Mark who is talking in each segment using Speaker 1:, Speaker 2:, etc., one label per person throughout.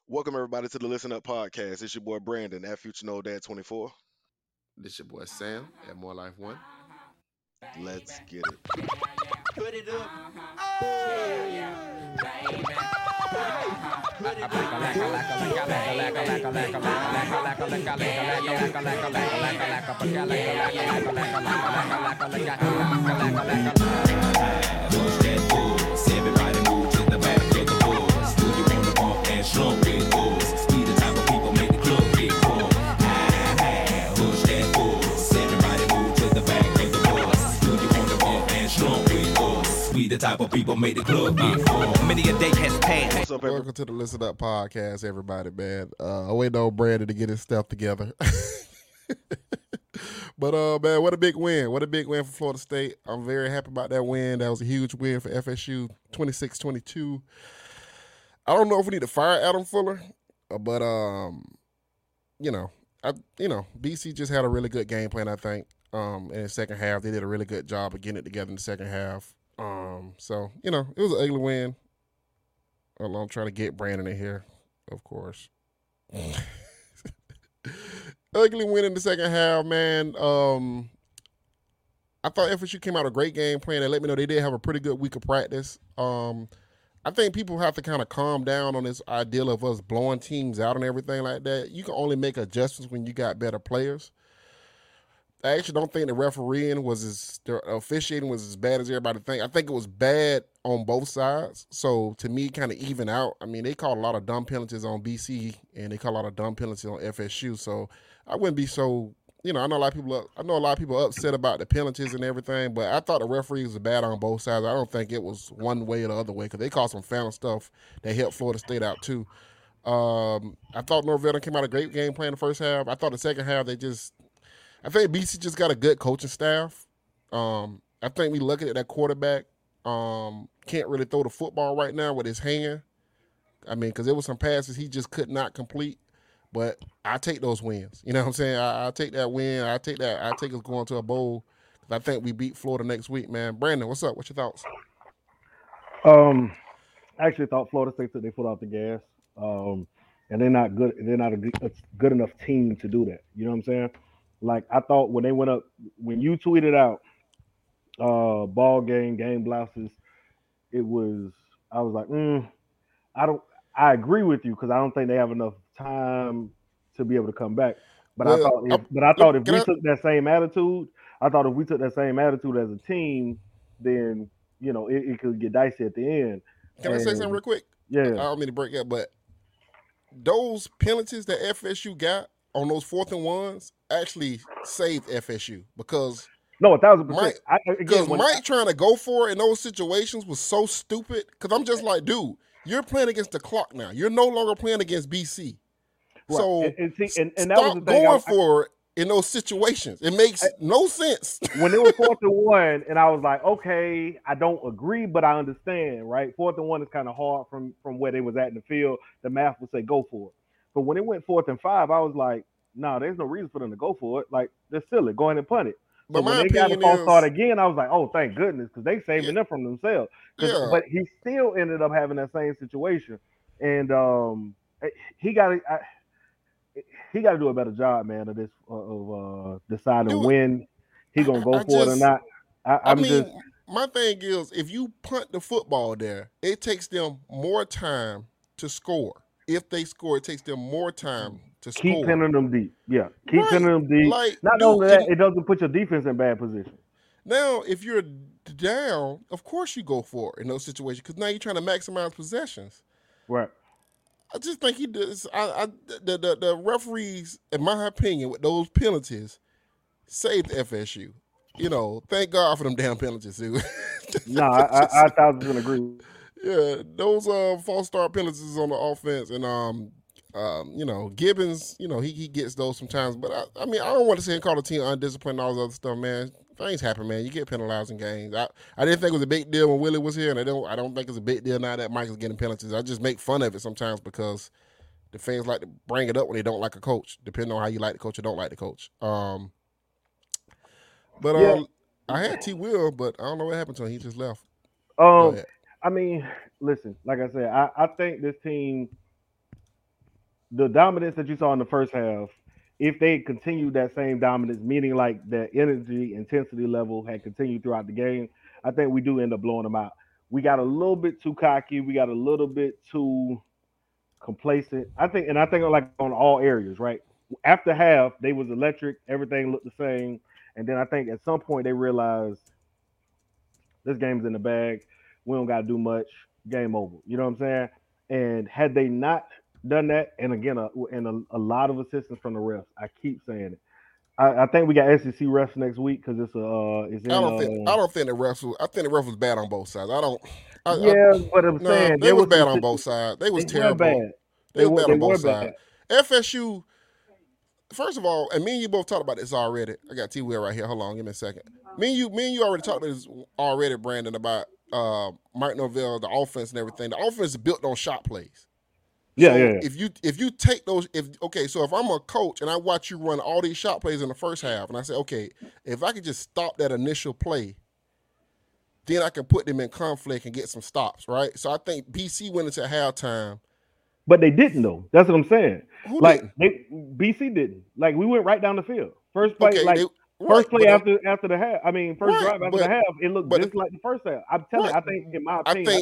Speaker 1: Welcome everybody to the Listen Up podcast. It's your boy Brandon at Future No Dad 24.
Speaker 2: This your boy Sam at More Life One.
Speaker 1: Let's get it.
Speaker 3: Put it up.
Speaker 4: Push that buzz. Everybody move to the back of the bus. Do you wanna bump and slump with us? We the type of people make the club get full. Push that buzz. Everybody move to the back of the bus. Do you wanna bump and slump with us? We the type of people make the club get full.
Speaker 3: Many a day has passed.
Speaker 1: What's up, everybody?
Speaker 2: Welcome to the Listen Up podcast, everybody, man. I waiting on Brandon to get his stuff together. But, man, what a big win. What a big win for Florida State. I'm very happy about that win. That was a huge win for FSU, 26-22. I don't know if we need to fire Adam Fuller, but, BC just had a really good game plan, I think. In the second half, they did a really good job of getting it together in the second half. So, it was an ugly win. I'm trying to get Brandon in here, of course. Ugly win in the second half, man. I thought FSU came out a great game plan. They let me know they did have a pretty good week of practice. I think people have to kind of calm down on this idea of us blowing teams out and everything like that. You can only make adjustments when you got better players. I actually don't think the the officiating was as bad as everybody think. I think it was bad on both sides. So to me, kind of even out. I mean, they called a lot of dumb penalties on BC and they called a lot of dumb penalties on FSU. So I wouldn't be so. I know a lot of people upset about the penalties and everything, but I thought the referees were bad on both sides. I don't think it was one way or the other way because they called some foul stuff that helped Florida State out too. I thought Norvell came out a great game plan the first half. I thought the second half I think BC just got a good coaching staff. I think we looking at that quarterback. Can't really throw the football right now with his hand. I mean, because there was some passes he just could not complete. But I take those wins. You know what I'm saying? I take that win. I take us going to a bowl. I think we beat Florida next week, man. Brandon, what's up? What's your thoughts?
Speaker 5: I actually thought Florida State took their foot off the gas, and they're not good. They're not a good enough team to do that. You know what I'm saying? Like I thought when they went up, when you tweeted out, ball game blouses, I was like, I agree with you because I don't think they have enough time to be able to come back. But I thought if we took that same attitude, as a team, then it could get dicey at the end.
Speaker 2: Can I say something real quick?
Speaker 5: Yeah.
Speaker 2: I don't mean to break up, but those penalties that FSU got on those 4th and 1s actually saved FSU because
Speaker 5: no, 1,000%.
Speaker 2: Because Mike trying to go for it in those situations was so stupid. Because I'm just like, dude, you're playing against the clock now. You're no longer playing against BC.
Speaker 5: Right.
Speaker 2: So
Speaker 5: and that
Speaker 2: stop
Speaker 5: was the thing
Speaker 2: going for it in those situations. It makes no sense.
Speaker 5: When it was 4th and 1, and I was like, okay, I don't agree, but I understand, right? 4th and 1 is kind of hard from where they was at in the field. The math would say go for it. But when it went 4th and 5, I was like, no, there's no reason for them to go for it. Like, they're silly. Go ahead and punt it. But when they got to start again, I was like, oh, thank goodness, because they saving them from themselves. But he still ended up having that same situation. And he got to do a better job, man, of this of deciding when he gonna go for it or not.
Speaker 2: My thing is, if you punt the football there, it takes them more time to score. If they score, it takes them more time to score.
Speaker 5: Keep pinning them deep. Yeah, pinning them deep. Not only that, it doesn't put your defense in bad position.
Speaker 2: Now, if you're down, of course you go for it in those situations because now you're trying to maximize possessions.
Speaker 5: Right.
Speaker 2: I just think he does. The referees, in my opinion, with those penalties, saved FSU. Thank God for them damn penalties, too.
Speaker 5: No, I 1,000% agree.
Speaker 2: Yeah, those false start penalties on the offense, and Gibbons, he gets those sometimes. But I don't want to say and call the team undisciplined and all this other stuff, man. Things happen, man. You get penalized in games. I didn't think it was a big deal when Willie was here, and I don't think it's a big deal now that Mike is getting penalties. I just make fun of it sometimes because the fans like to bring it up when they don't like a coach, depending on how you like the coach or don't like the coach. I had T. Will, but I don't know what happened to him. He just left.
Speaker 5: Listen, like I said, I think this team the dominance that you saw in the first half, if they continued that same dominance, meaning like the energy intensity level had continued throughout the game, I think we do end up blowing them out. We got a little bit too cocky. We got a little bit too complacent. I think like on all areas, right? After half, they was electric. Everything looked the same, and then I think at some point they realized this game's in the bag. We don't got to do much. Game over. You know what I'm saying? And had they not done that, and again, a lot of assistance from the refs. I keep saying it. I think we got SEC refs next week because it's in.
Speaker 2: I don't think the refs. I think the refs was bad on both sides.
Speaker 5: But I'm saying
Speaker 2: they was bad on both sides. They was terrible.
Speaker 5: Bad.
Speaker 2: They were bad on both
Speaker 5: bad.
Speaker 2: sides. FSU. First of all, and me and you both talked about this already. I got T. Will right here. Hold on, give me a second. Me and you already talked about this already, Brandon, about Mike Norvell, the offense and everything. The offense is built on shot plays.
Speaker 5: Yeah,
Speaker 2: so
Speaker 5: yeah.
Speaker 2: If you take those, so if I'm a coach and I watch you run all these shot plays in the first half, and I say, okay, if I could just stop that initial play, then I can put them in conflict and get some stops, right? So I think BC went into halftime.
Speaker 5: But they didn't though. That's what I'm saying.
Speaker 2: Who
Speaker 5: like
Speaker 2: didn't?
Speaker 5: BC didn't. Like we went right down the field. First play,
Speaker 2: Okay,
Speaker 5: first play
Speaker 2: but
Speaker 5: after the half. I mean, first drive after the half. It looked just like the first half. I'm telling you, I think in my opinion,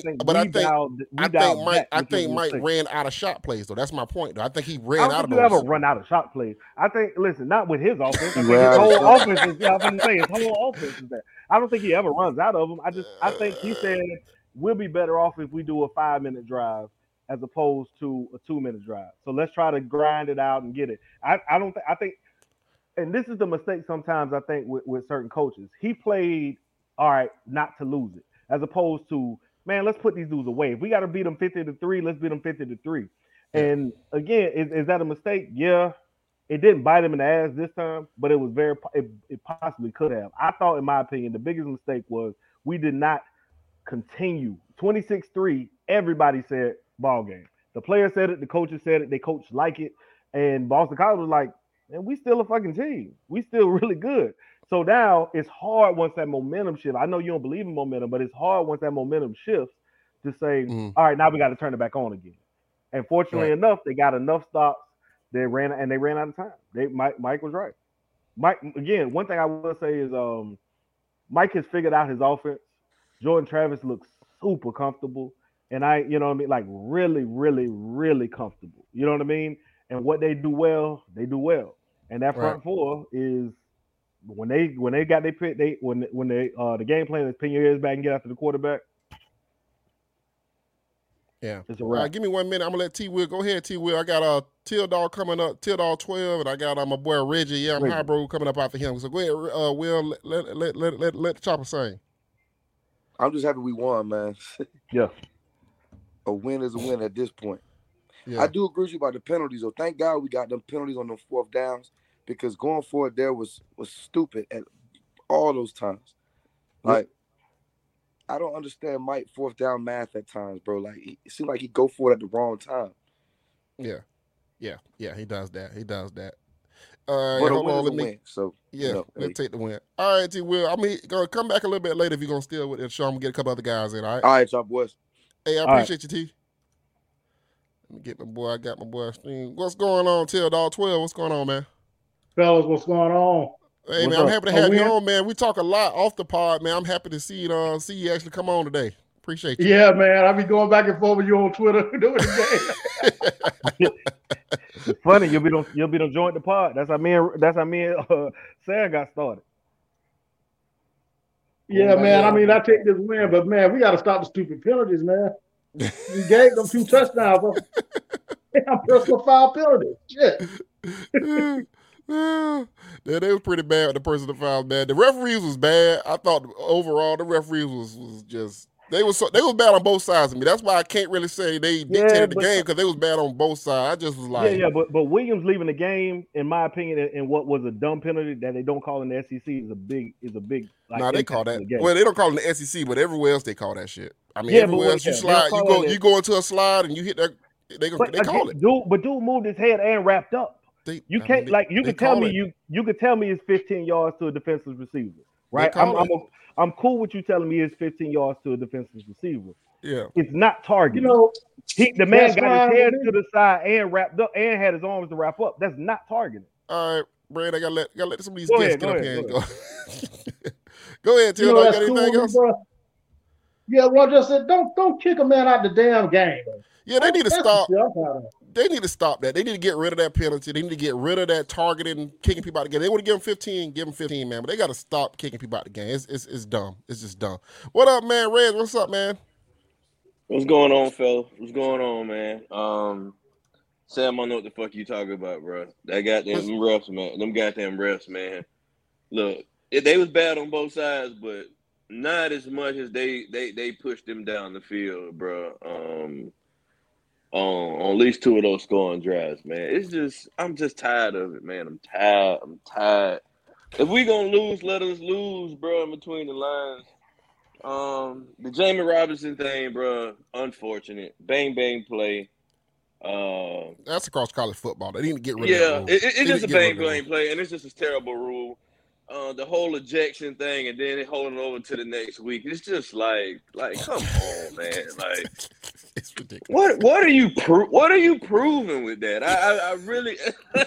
Speaker 2: I think Mike ran out of shot plays though. That's my point though. I think he ran out of those.
Speaker 5: Ever run out of shot plays. I think listen, not with his offense. I think his whole offense is his whole offense is there. I don't think he ever runs out of them. I think he said we'll be better off if we do a 5-minute drive as opposed to a 2-minute drive. So let's try to grind it out and get it. I think, and this is the mistake sometimes I think with certain coaches. He played all right not to lose it, as opposed to, man, let's put these dudes away. If we got to beat them 50-3, let's beat them 50-3. And again, is that a mistake? Yeah. It didn't bite him in the ass this time, but it was it possibly could have. I thought, in my opinion, the biggest mistake was we did not continue. 26-3, everybody said ball game. The players said it, the coaches said it, they coached like it, and Boston College was like, man, we still a fucking team. We still really good. So now it's hard once that momentum shifts. I know you don't believe in momentum, but it's hard once that momentum shifts to say, all right, now we got to turn it back on again. And fortunately enough, they got enough stops. They ran out of time. Mike was right. Mike, again, one thing I will say is Mike has figured out his offense. Jordan Travis looks super comfortable. And you know what I mean? Like really, really, really comfortable. You know what I mean? And what they do well, they do well. And that front four is when they got their pick, the game plan is pin your ears back and get after the quarterback.
Speaker 2: Yeah.
Speaker 5: It's a wrap.
Speaker 2: Give me 1 minute. I'm gonna let T Will go ahead. T Will. I got Till Dog coming up. Till Dog 12, and I got my boy Reggie. Yeah, I'm Hybro coming up after him. So go ahead, Will. Let the chopper sing.
Speaker 6: I'm just happy we won, man.
Speaker 5: Yeah.
Speaker 6: A win is a win at this point.
Speaker 2: Yeah.
Speaker 6: I do agree with you about the penalties, though. Thank God we got them penalties on the fourth downs, because going forward there was stupid at all those times. Like, I don't understand Mike fourth down math at times, bro. Like, it seemed like he go for it at the wrong time.
Speaker 2: Yeah, he does that.
Speaker 6: But hold on, let me win. So
Speaker 2: let's take the win. All right, T Will. I'm gonna come back a little bit later if you're gonna steal with the show. I'm gonna get a couple other guys in. All right.
Speaker 6: All right, y'all boys.
Speaker 2: Hey, I appreciate you, T. Let me get my boy. I got my boy. What's going on, Till Dog 12? What's going on, man?
Speaker 7: Fellas, what's going on?
Speaker 2: Hey, man, I'm happy to have you on, man. We talk a lot off the pod, man. I'm happy to see you actually come on today. Appreciate you.
Speaker 7: Yeah, man. I'll be going back and forth with you on Twitter doing the game.
Speaker 5: It's funny, you'll be done join the pod. That's how me and Sam got started.
Speaker 7: Yeah, man. I mean, I take this win, but man, we got to stop the stupid penalties, man. We gave them 2 touchdowns. I'm personal foul penalties. Shit.
Speaker 2: Yeah, they was pretty bad with the personal foul, man. The referees was bad. I thought overall the referees was just they was bad on both sides of me. That's why I can't really say they dictated the game, because they was bad on both sides. I just was like,
Speaker 5: but Williams leaving the game, in my opinion, and what was a dumb penalty that they don't call in the SEC is a big. Like,
Speaker 2: they call that. Well, they don't call it in the SEC, but everywhere else they call that shit. I mean, everywhere else you slide, you go into a slide and you hit that. They call it.
Speaker 5: Dude moved his head and wrapped up. You could tell me it's 15 yards to a defensive receiver, right? I'm cool with you telling me it's 15 yards to a defensive receiver.
Speaker 2: Yeah.
Speaker 5: It's not
Speaker 7: You
Speaker 5: targeting.
Speaker 7: know,
Speaker 5: The man
Speaker 7: that's
Speaker 5: got
Speaker 7: fine
Speaker 5: his head
Speaker 7: with me.
Speaker 5: to the side and wrapped up and had his arms to wrap up. That's not targeting.
Speaker 2: All right, Brad, I gotta let some of these
Speaker 5: Go
Speaker 2: guests
Speaker 5: ahead,
Speaker 2: get
Speaker 5: go
Speaker 2: up
Speaker 5: ahead,
Speaker 2: here and
Speaker 5: go
Speaker 2: go. Go ahead,
Speaker 7: You
Speaker 2: Till.
Speaker 7: know,
Speaker 2: You
Speaker 7: that's
Speaker 2: got
Speaker 7: cool
Speaker 2: anything
Speaker 7: with me,
Speaker 2: else?
Speaker 7: bro. Yeah, well, just said, don't kick a man out the damn game.
Speaker 2: Yeah, they need to
Speaker 7: That's
Speaker 2: stop.
Speaker 7: the shit I'm proud of.
Speaker 2: They need to stop that. They need to get rid of that penalty. They need to get rid of that targeting, kicking people out of the game. They want to give them 15, give them 15, man. But they got to stop kicking people out of the game. It's dumb. It's just dumb. What up, man? Rez, what's up, man?
Speaker 8: What's going on, fella? What's going on, man? Sam, I know what the fuck you talking about, bro. That goddamn refs, man. Them goddamn refs, man. Look, they was bad on both sides, but not as much as they pushed them down the field, bro. On at least 2 of those scoring drives, man. It's just, I'm just tired of it, man. I'm tired. If we gonna lose, let us lose, bro. In between the lines. The Jamie Robinson thing, bro. Unfortunate. Bang bang play.
Speaker 2: That's across college football. They need to get rid of that
Speaker 8: Yeah,
Speaker 2: rule.
Speaker 8: it's just a bang bang play, and it's just a terrible rule. The whole ejection thing, and then holding over to the next week. It's just like come on, man. Like,
Speaker 2: it's ridiculous.
Speaker 8: What are you proving with that? I really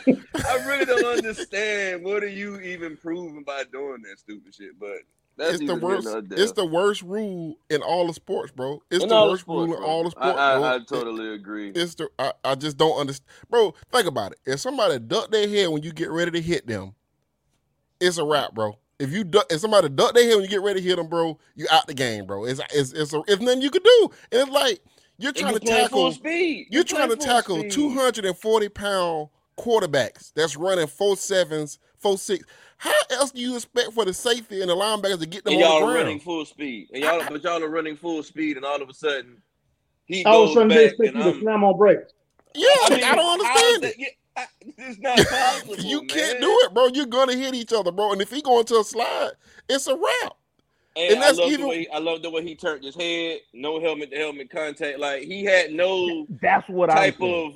Speaker 8: I really don't understand. What are you even proving by doing that stupid shit? But that's
Speaker 2: It's the worst. It's the worst rule in all the sports, bro. It's the worst rule in all the sports.
Speaker 8: I totally agree.
Speaker 2: I just don't understand, bro. Think about it. If somebody duck their head when you get ready to hit them, it's a wrap, bro. If somebody duck their head when you get ready to hit them, bro, you out the game, bro. It's nothing you can do. And it's like you're trying to tackle. You're trying to tackle 240-pound quarterbacks that's running 4.7s, 4.6. How else do you expect for the safety and the linebackers to get them on the ground?
Speaker 8: Y'all are running full speed, and y'all are running full speed, and all of a sudden he
Speaker 7: All of
Speaker 8: goes
Speaker 7: a sudden,
Speaker 8: back,
Speaker 7: they expect
Speaker 8: and
Speaker 7: you to slam on brakes.
Speaker 2: Yeah, I don't understand it.
Speaker 8: It's not possible.
Speaker 2: You can't do it, bro. You're gonna hit each other, bro. And if he go into a slide, it's a wrap.
Speaker 8: And that's I love the way he turned his head, no helmet to helmet contact. Like he had no
Speaker 5: that's what
Speaker 8: type of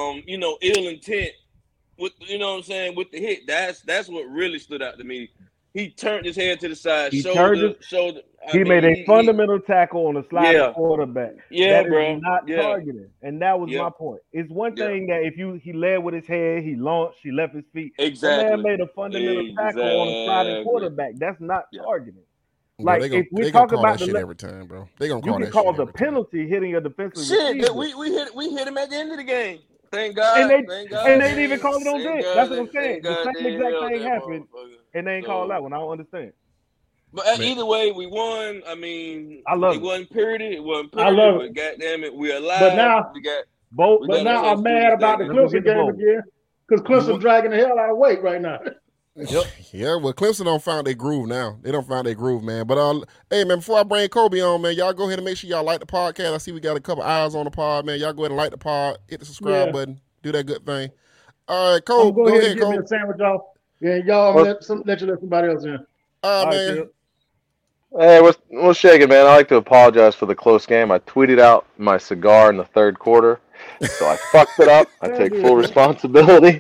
Speaker 8: ill intent with with the hit. That's what really stood out to me. He turned his head to the side, showed.
Speaker 5: He made a fundamental tackle on a sliding quarterback.
Speaker 8: Yeah,
Speaker 5: that
Speaker 8: bro.
Speaker 5: Is not targeting, and that was my point. It's one thing that if he led with his head, he launched, he left his feet.
Speaker 8: Exactly.
Speaker 5: The man made a fundamental tackle on a sliding quarterback. That's not targeting.
Speaker 2: Like
Speaker 5: bro, if we
Speaker 2: talk
Speaker 5: about
Speaker 2: that shit every time, bro. They gonna
Speaker 5: call
Speaker 2: that
Speaker 5: shit. You can cause
Speaker 2: a
Speaker 5: penalty hitting a defensive
Speaker 8: receiver.
Speaker 5: Shit,
Speaker 8: we hit him at the end of the game. Thank God.
Speaker 5: And they
Speaker 8: didn't
Speaker 5: even call it on that. That's what I'm saying. The same exact thing happened, and they ain't called that one. I don't understand.
Speaker 8: But either way, we won. I mean,
Speaker 5: I love
Speaker 8: it. Wasn't pretty. It wasn't
Speaker 7: I
Speaker 8: pretty.
Speaker 7: love
Speaker 8: but goddamn it, we're alive.
Speaker 7: But now,
Speaker 8: we got
Speaker 5: both.
Speaker 7: But now I'm mad about the Clemson game again because Clemson dragging the hell out of weight right now.
Speaker 2: Yep. Yeah, well, Clemson don't find their groove now. They don't find their groove, man. But hey, man, before I bring Kobe on, man, y'all go ahead and make sure y'all like the podcast. I see we got a couple eyes on the pod, man. Y'all go ahead and like the pod, hit the subscribe button, do that good thing. All right, Kobe,
Speaker 7: go ahead and give
Speaker 2: Kobe.
Speaker 7: me a sandwich off. Yeah, y'all let you let somebody else in.
Speaker 2: All right, man.
Speaker 9: Hey, what's shaking, man? I like to apologize for the close game. I tweeted out my cigar in the third quarter, so I fucked it up. I take full responsibility.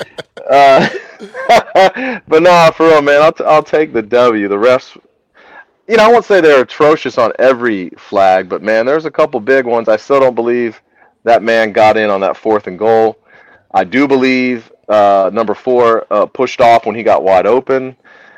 Speaker 9: But no, for real, man, I'll take the W. The refs, I won't say they're atrocious on every flag, but man, there's a couple big ones. I still don't believe that man got in on that 4th and goal. I do believe number 4 pushed off when he got wide open.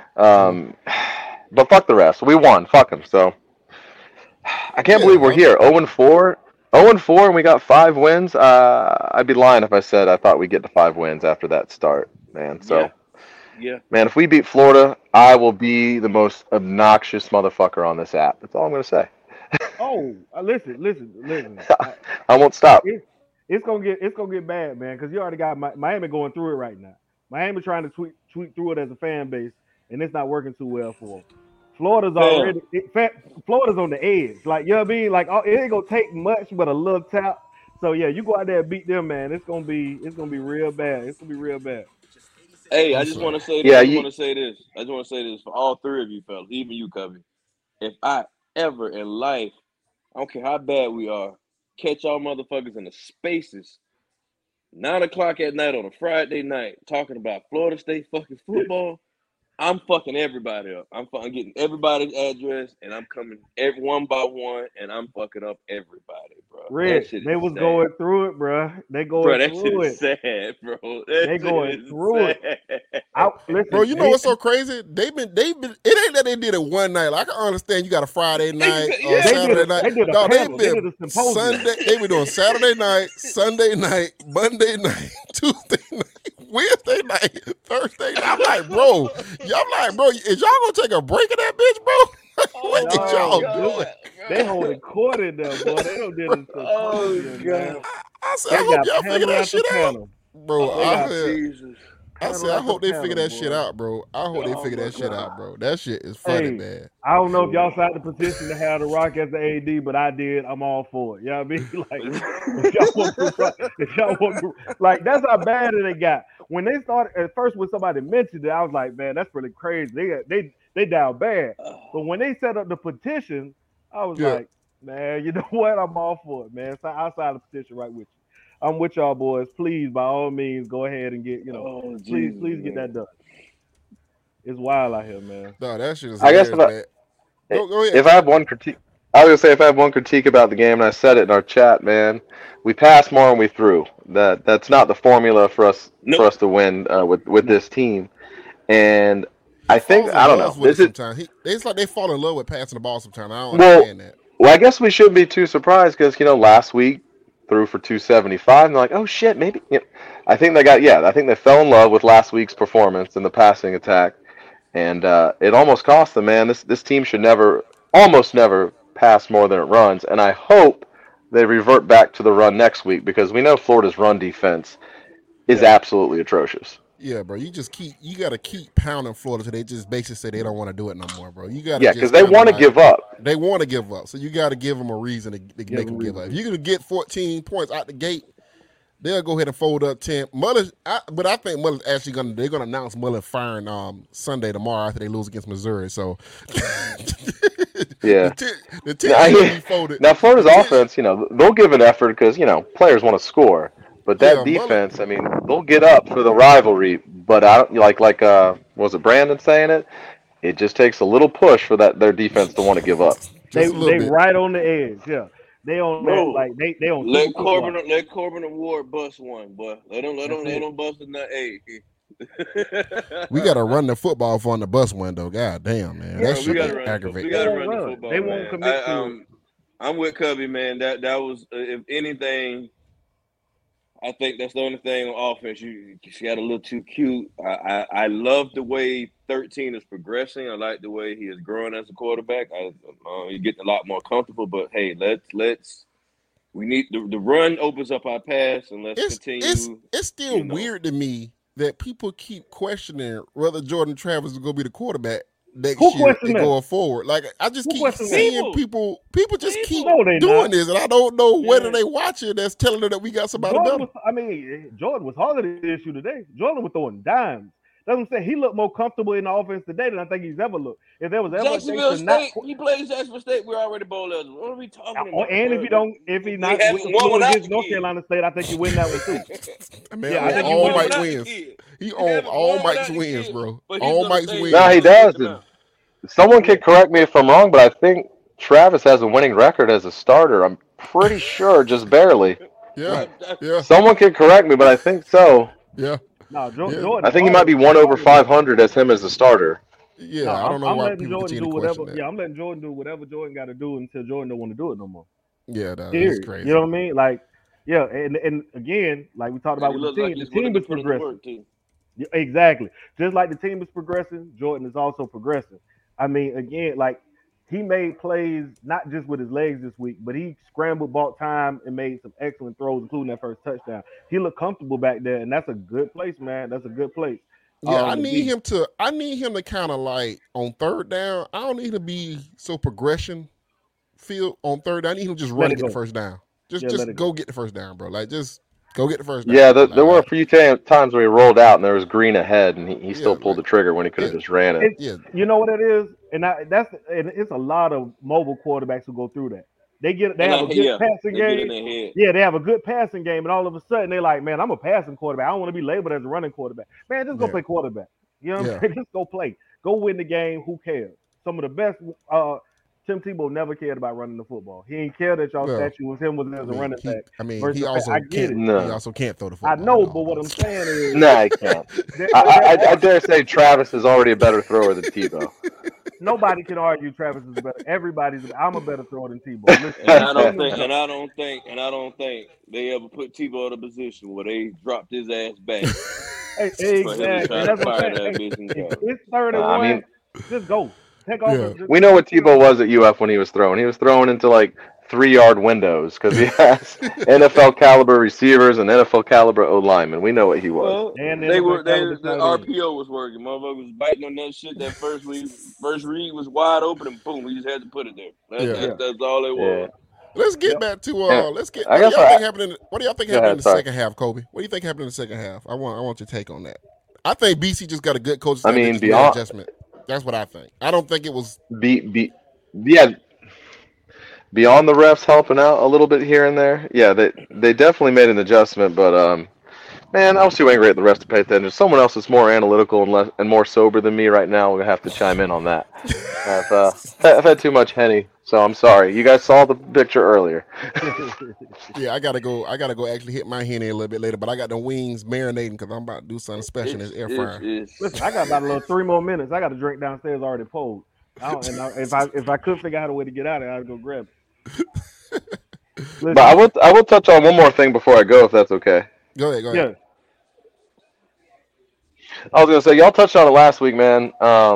Speaker 9: But fuck the rest. We won. Fuck them. So I can't believe we're here. 0-4. 0-4 and we got 5 wins. I'd be lying if I said I thought we'd get to 5 wins after that start, man. So, man, if we beat Florida, I will be the most obnoxious motherfucker on this app. That's all I'm going to say.
Speaker 5: Listen.
Speaker 9: I won't stop.
Speaker 5: It's gonna get bad, man, because you already got Miami going through it right now. Miami trying to tweak through it as a fan base, and it's not working too well for them. Florida's Florida's on the edge. Like, you know what I mean? Like, it ain't gonna take much but a little tap. So yeah, you go out there and beat them, man. It's gonna be real bad. It's gonna be real bad.
Speaker 8: Hey, I just want to say this. I just want to say this for all 3 of you fellas, even you, Covey. If I ever in life, I don't care how bad we are, catch y'all motherfuckers in the spaces 9 o'clock at night on a Friday night talking about Florida State fucking football, I'm fucking everybody up. I'm getting everybody's address, and I'm coming one by one, and I'm fucking up everybody, bro. That
Speaker 5: Rich,
Speaker 8: shit
Speaker 5: they
Speaker 8: is
Speaker 5: was
Speaker 8: sad.
Speaker 5: going through it, bro. They
Speaker 8: Bro,
Speaker 5: going
Speaker 8: that shit
Speaker 5: through
Speaker 8: is
Speaker 5: it.
Speaker 8: sad, bro.
Speaker 5: They
Speaker 8: That
Speaker 5: going
Speaker 8: shit is
Speaker 5: through it. Listen,
Speaker 2: Bro, you know what's so crazy? They've been. It ain't that they did it one night. Like, I can understand you got a Friday night or
Speaker 8: Yeah.
Speaker 2: Saturday night.
Speaker 5: They did a
Speaker 2: Dog,
Speaker 5: panel. They did a symposium.
Speaker 2: Sunday. They been doing Saturday night, Sunday night, Monday night, Tuesday night, Wednesday night, Thursday night. I'm like, bro, is y'all gonna take a break of that bitch, bro? What did y'all do?
Speaker 5: They holding court in there, boy. They don't did a symposium, man.
Speaker 2: I said,
Speaker 5: They
Speaker 2: I hope
Speaker 5: got
Speaker 2: y'all figure
Speaker 5: panel
Speaker 2: that
Speaker 5: after
Speaker 2: shit out,
Speaker 5: panel.
Speaker 2: bro.
Speaker 5: They got
Speaker 8: Jesus.
Speaker 2: I said, I hope they figure that shit out, bro. I hope they figure that shit out, bro. That shit is funny, man.
Speaker 5: I don't know if y'all signed the petition to have The Rock as the AD, but I did. I'm all for it. You know what I mean? Like, if y'all want to, like, that's how bad it got. When they started at first, when somebody mentioned it, I was like, man, that's really crazy. They down bad. But when they set up the petition, I was like, man, you know what? I'm all for it, man. So I signed the petition right with you. I'm with y'all boys. Please, by all means, go ahead and get, please get that done. It's wild out here, man.
Speaker 2: No, that shit is
Speaker 9: I guess
Speaker 2: hilarious, man. Go ahead.
Speaker 9: If I have one critique, I was gonna say if I have one critique about the game, and I said it in our chat, man, we passed more than we threw. That's not the formula for us to win with this team. And I think I don't know.
Speaker 2: It's like they fall in love with passing the ball sometimes. I don't understand that.
Speaker 9: Well, I guess we shouldn't be too surprised because last week threw for 275, and they're like, oh shit, maybe. I think they fell in love with last week's performance in the passing attack, and it almost cost them. Man, this team should almost never pass more than it runs, and I hope they revert back to the run next week because we know Florida's run defense is absolutely atrocious.
Speaker 2: Yeah, bro. You got to keep pounding Florida till they just basically say they don't want to do it no more, bro. You got to
Speaker 9: because they want to give up.
Speaker 2: They want to give up, so you got to give them a reason to make them give up. If you're gonna get 14 points out the gate, they'll go ahead and fold up 10. But I think Mullen's actually they're gonna announce Mullen firing Sunday tomorrow after they lose against Missouri. So
Speaker 9: yeah,
Speaker 2: the 10 will be folded.
Speaker 9: Now Florida's offense, they'll give an effort because players want to score. But that defense, I mean, they'll get up for the rivalry. But I don't like was it Brandon saying it? It just takes a little push for their defense to want to give up.
Speaker 5: They right on the edge, yeah. They on that, they on.
Speaker 8: Let Corbin Award bust one, boy. Let them bust in that.
Speaker 2: We gotta run the football for on the bus window. God damn, man, that shit aggravating.
Speaker 8: We gotta run the football.
Speaker 5: They won't commit to it.
Speaker 8: I'm with Cubby, man. That was if anything. I think that's the only thing on offense. She got a little too cute. I love the way 13 is progressing. I like the way he is growing as a quarterback. He's getting a lot more comfortable. But hey, we need the run opens up our pass, and let's continue.
Speaker 2: It's still weird to me that people keep questioning whether Jordan Travis is going to be the quarterback next year and going forward. Like, I just keep seeing people just keep doing this, and I don't know whether they watch it that's telling them that we got somebody better.
Speaker 5: Jordan was hardly the issue today. Jordan was throwing dimes. That's what I'm saying. He looked more comfortable in the offense today than I think he's ever looked. If there was ever
Speaker 8: Jacksonville State, he plays Jacksonville State, we're already bowl eligible. What are we talking about?
Speaker 5: And if he's not against North Carolina State, I think you win that one too.
Speaker 2: Man, I think all Mike wins. He owns all Mike's wins, bro. All Mike's wins.
Speaker 9: No, he does. Someone can correct me if I'm wrong, but I think Travis has a winning record as a starter. I'm pretty sure, just barely.
Speaker 2: Yeah.
Speaker 9: Someone can correct me, but I think so.
Speaker 2: Yeah.
Speaker 5: No, Jordan.
Speaker 9: I think he might be 1 over 500 as him as a starter.
Speaker 2: Yeah, I don't know why people continue to question that.
Speaker 5: Yeah, I'm letting Jordan do whatever Jordan got to do until Jordan don't want to do it no more.
Speaker 2: Yeah, that's crazy.
Speaker 5: You know what I mean? Like, yeah, and again, like we talked about with the team is progressing. Yeah, exactly. Just like the team is progressing, Jordan is also progressing. I mean, again, like he made plays not just with his legs this week, but he scrambled, bought time, and made some excellent throws, including that first touchdown. He looked comfortable back there, and that's a good place, man. That's a good place.
Speaker 2: Yeah, I need him to kind of like on third down. I don't need him to be so progression field on third down. I need him to just run and get the first down. Just go get the first down, bro. Like just go get the first down.
Speaker 9: Yeah, there were a few times where he rolled out and there was green ahead, and he still pulled the trigger when he could have just ran it.
Speaker 5: You know what it is, and it's a lot of mobile quarterbacks who go through that. They have a good passing game. Yeah, they have a good passing game, and all of a sudden they're like, man, I'm a passing quarterback. I don't want to be labeled as a running quarterback. Man, just go play quarterback. You know what
Speaker 2: Yeah.
Speaker 5: I'm saying? Just go play. Go win the game. Who cares? Some of the best. Tim Tebow never cared about running the football. He didn't care that y'all
Speaker 2: Well,
Speaker 5: statue was him as a running back.
Speaker 2: he also
Speaker 5: I get it.
Speaker 9: No.
Speaker 2: He also can't throw the
Speaker 5: I
Speaker 2: football.
Speaker 5: know,
Speaker 2: no.
Speaker 5: but what I'm saying is,
Speaker 9: Nah, I can't. I dare say Travis is already a better thrower than Tebow.
Speaker 5: nobody can argue Travis is better. I'm a better thrower than Tebow. Listen,
Speaker 8: And I don't think they ever put Tebow in a position where they dropped his ass back.
Speaker 5: Exactly.
Speaker 8: That's
Speaker 5: That's what I'm saying. It's 31.
Speaker 9: I mean,
Speaker 5: just go. Take off.
Speaker 2: Yeah.
Speaker 9: we know what Tebow was at UF when he was throwing. He was throwing into like 3-yard windows because he has NFL caliber receivers and NFL caliber O linemen. We know what he was.
Speaker 8: Well,
Speaker 5: And
Speaker 8: the RPO was working. Motherfucker was biting on that shit. That first read was wide open, and boom, we just had to put it there. That's all it was.
Speaker 2: Let's get back to what do
Speaker 9: I
Speaker 2: y'all
Speaker 9: guess
Speaker 2: think happened? What do y'all think happened in the
Speaker 9: sorry.
Speaker 2: second half, Kobe? What do you think happened in the second half? I want your take on that. I think BC just got a good coach.
Speaker 9: I mean, beyond
Speaker 2: adjustment. That's what I think. I don't think it was.
Speaker 9: Beyond the refs helping out a little bit here and there. Yeah, they definitely made an adjustment, but man, I was too angry at the refs to pay attention. Someone else is more analytical and more sober than me right now. We're gonna have to chime in on that. I've had too much Henny, so I'm sorry. You guys saw the picture earlier.
Speaker 2: Yeah, I gotta go actually hit my Henny a little bit later, but I got the wings marinating because I'm about to do something special in this air fryer.
Speaker 5: Listen, I got about a little 3 more minutes. I got a drink downstairs already pulled. If I could figure out a way to get out of it, I'd go grab it. Listen,
Speaker 9: But I will touch on one more thing before I go, if that's okay.
Speaker 2: Go ahead.
Speaker 5: yeah.
Speaker 9: I was gonna say y'all touched on it last week, man.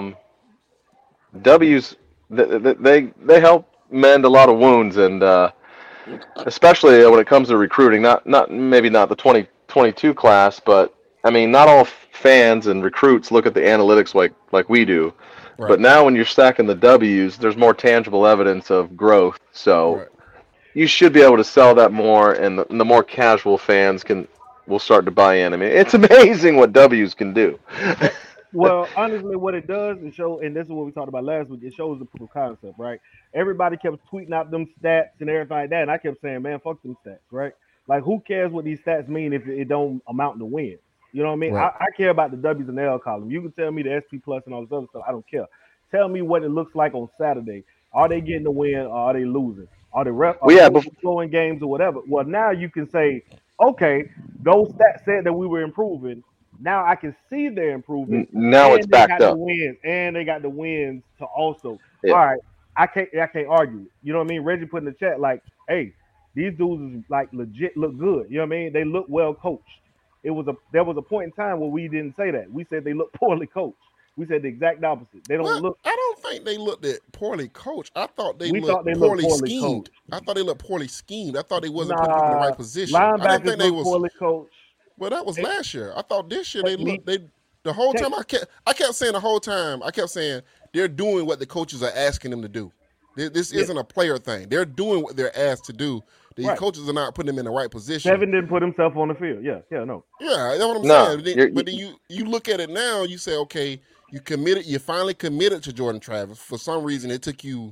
Speaker 9: W's they help mend a lot of wounds, and especially when it comes to recruiting. Maybe not the 2022 class, but I mean, not all fans and recruits look at the analytics like we do.
Speaker 2: Right.
Speaker 9: But now when you're stacking the W's, there's more tangible evidence of growth. So you should be able to sell that more, and the more casual fans will start to buy in. I mean, it's amazing what W's can do.
Speaker 5: Well, honestly, what it does is show, and this is what we talked about last week. It shows the proof of concept, right? Everybody kept tweeting out them stats and everything like that, and I kept saying, "Man, fuck them stats," right? Like, who cares what these stats mean if it don't amount to wins? You know what I mean?
Speaker 2: Right.
Speaker 5: I care about the W's and L column. You can tell me the SP plus and all this other stuff. I don't care. Tell me what it looks like on Saturday. Are they getting the win or are they losing? Are they flowing games or whatever? Well, now you can say, okay, those stats said that we were improving. Now I can see they're improving.
Speaker 9: Now it's backed up.
Speaker 5: And they got the wins to also.
Speaker 9: Yeah.
Speaker 5: All right, I can't argue it. You know what I mean? Reggie put in the chat like, hey, these dudes is like legit look good. You know what I mean? They look well coached. There was a point in time where we didn't say that. We said they look poorly coached. We said the exact opposite. They don't look.
Speaker 2: I don't think they looked poorly coached. I thought they
Speaker 5: looked
Speaker 2: poorly schemed. I thought they looked poorly schemed. I thought they wasn't putting people in the right position. I didn't think they was
Speaker 5: poorly coached.
Speaker 2: Well, that was last year. I thought this year the whole time I kept saying the whole time, I kept saying they're doing what the coaches are asking them to do. This isn't a player thing. They're doing what they're asked to do. These coaches are not putting them in the right position.
Speaker 5: Kevin didn't put himself on the field. Yeah, no.
Speaker 2: Yeah, that's what I'm saying. But then you look at it now, you say, okay, you finally committed to Jordan Travis. For some reason it took you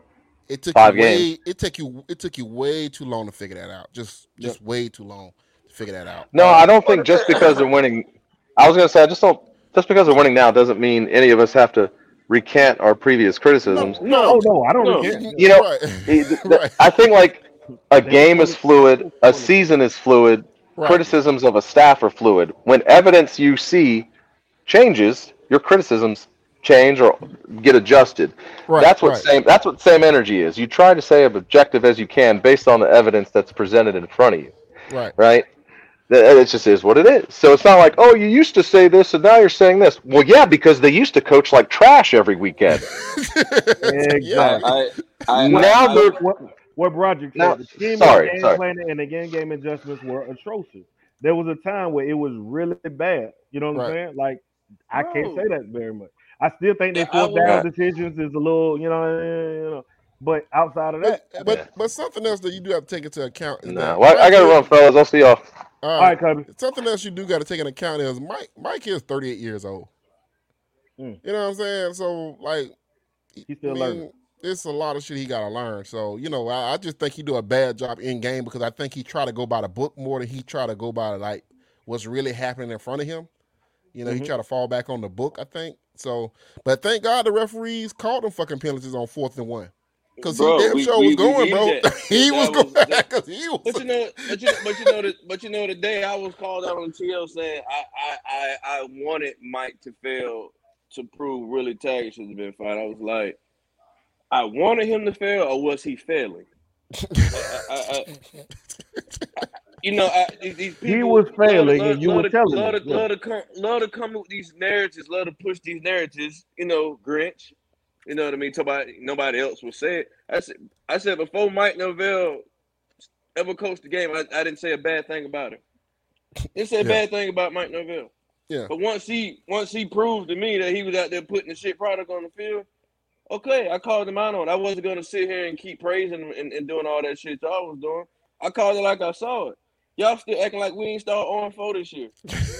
Speaker 9: 5 games.
Speaker 2: It took you way too long to figure that out. Just way too long to figure that out.
Speaker 9: No, I don't think just because they're winning. I was gonna say just because they're winning now doesn't mean any of us have to recant our previous criticisms.
Speaker 5: No, I don't recant.
Speaker 9: You know, I think like a game is fluid, a season is fluid, criticisms of a staff are fluid. When evidence you see changes, your criticisms change or get adjusted. That's what same energy is. You try to stay as objective as you can based on the evidence that's presented in front of you. Right? It just is what it is. So it's not like, oh, you used to say this and now you're saying this. Well, yeah, because they used to coach like trash every weekend.
Speaker 5: Exactly. What Broderick said, the team planning and the game adjustments were atrocious. There was a time where it was really bad. You know what I'm saying? Like, I can't say that very much. I still think their fourth down decisions is a little, you know. But outside of that,
Speaker 2: but something else that you do have to take into account.
Speaker 9: I gotta run, fellas. I'll see y'all.
Speaker 5: All right, Kobe.
Speaker 2: Something else you do got to take into account is Mike is 38 years old. You know what I'm saying? So like,
Speaker 5: he's still learning.
Speaker 2: It's a lot of shit he got to learn. So, you know, I just think he do a bad job in game because I think he try to go by the book more than he try to go by like what's really happening in front of him. You know, he tried to fall back on the book, I think. So, but thank God the referees called them fucking penalties on 4th and 1. Because he
Speaker 8: Bro,
Speaker 2: damn sure was going,
Speaker 8: needed
Speaker 2: bro.
Speaker 8: that.
Speaker 2: He was
Speaker 8: That
Speaker 2: going
Speaker 8: that-
Speaker 2: because he was.
Speaker 8: But you know, today I was called out on TL saying I wanted Mike to fail to prove really Taggart should have been fine. I was like, I wanted him to fail, or was he failing? These people
Speaker 5: He was failing, and you were telling
Speaker 8: love
Speaker 5: him.
Speaker 8: to come with these narratives, love to push these narratives. You know, Grinch. You know what I mean? Talk about nobody else will say it. I said before Mike Norvell ever coached the game, I didn't say a bad thing about him. Didn't say a bad thing about Mike Norvell.
Speaker 2: Yeah.
Speaker 8: But once he proved to me that he was out there putting the shit product on the field, okay, I called him out on it. I wasn't gonna sit here and keep praising and doing all that shit y'all was doing. I called it like I saw it. Y'all still acting like we ain't start 0-4 this year.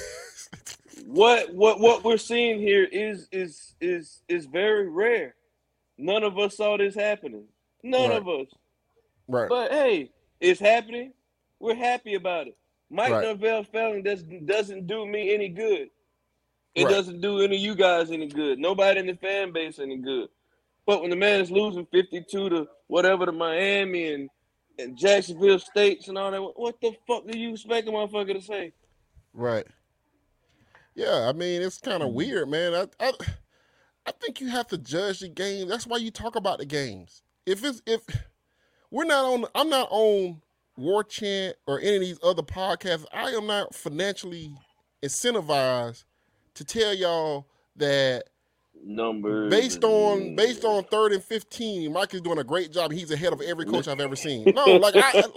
Speaker 8: What we're seeing here is very rare. None of us saw this happening. None of us.
Speaker 2: Right.
Speaker 8: But hey, it's happening. We're happy about it. Mike
Speaker 2: Right.
Speaker 8: Norvell failing doesn't do me any good. It
Speaker 2: Right.
Speaker 8: doesn't do any of you guys any good. Nobody in the fan base any good. But when the man is losing 52 to whatever to Miami and Jacksonville States and all that, what the fuck do you expect a motherfucker to say?
Speaker 2: Right. Yeah, I mean, it's kind of weird, man. I think you have to judge the game. That's why you talk about the games. If I'm not on War Chant or any of these other podcasts, I am not financially incentivized to tell y'all that
Speaker 8: numbers
Speaker 2: based on 3rd and 15, Mike is doing a great job. He's ahead of every coach I've ever seen. No, I'm not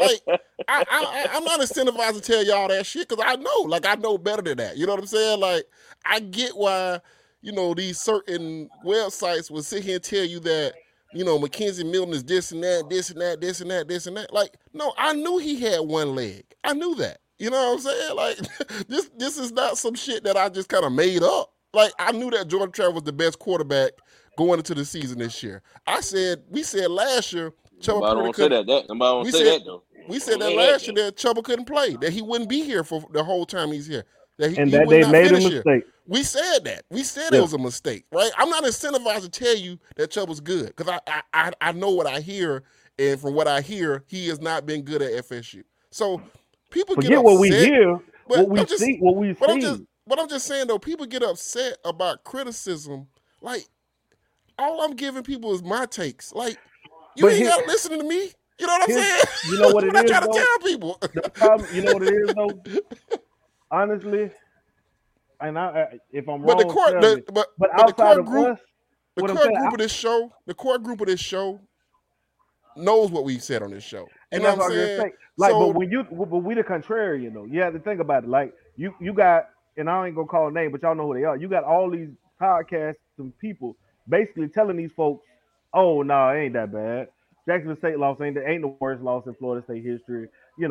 Speaker 2: incentivized to tell y'all that shit because I know better than that. You know what I'm saying? Like, I get why, these certain websites will sit here and tell you that, Mackenzie Milton is this and that, this and that, this and that, this and that. Like, no, I knew he had one leg. I knew that. You know what I'm saying? Like, this is not some shit that I just kind of made up. Like, I knew that Jordan Travis was the best quarterback going into the season this year. We said last year, Chuba
Speaker 8: Nobody won't say that. Nobody won't say that, though.
Speaker 2: We said that last year that Chuba couldn't play, that he wouldn't be here for the whole time he's here. That he
Speaker 5: that
Speaker 2: would
Speaker 5: they
Speaker 2: not
Speaker 5: made a
Speaker 2: finish here.
Speaker 5: mistake.
Speaker 2: We said that. We said it was a mistake, right? I'm not incentivized to tell you that Chuba's good because I know what I hear, and from what I hear, he has not been good at FSU. So people get upset.
Speaker 5: What we hear,
Speaker 2: but
Speaker 5: what we see, what we see.
Speaker 2: But I'm just saying, though, people get upset about criticism. Like, all I'm giving people is my takes. Like, you ain't got to listen to me. You know what I'm saying?
Speaker 5: You know what it
Speaker 2: I'm
Speaker 5: is,
Speaker 2: trying to
Speaker 5: though?
Speaker 2: tell people.
Speaker 5: The problem, you know what it is, though? Honestly, and if I'm wrong, but outside of us,
Speaker 2: the core group of this show knows what we said on this show.
Speaker 5: And that's what I'm gonna say. Like, but we the contrarian though. You have to think about it. Like you got, and I ain't gonna call a name, but y'all know who they are. You got all these podcasts and people basically telling these folks, "Oh no, it ain't that bad. Jacksonville State loss ain't the worst loss in Florida State history."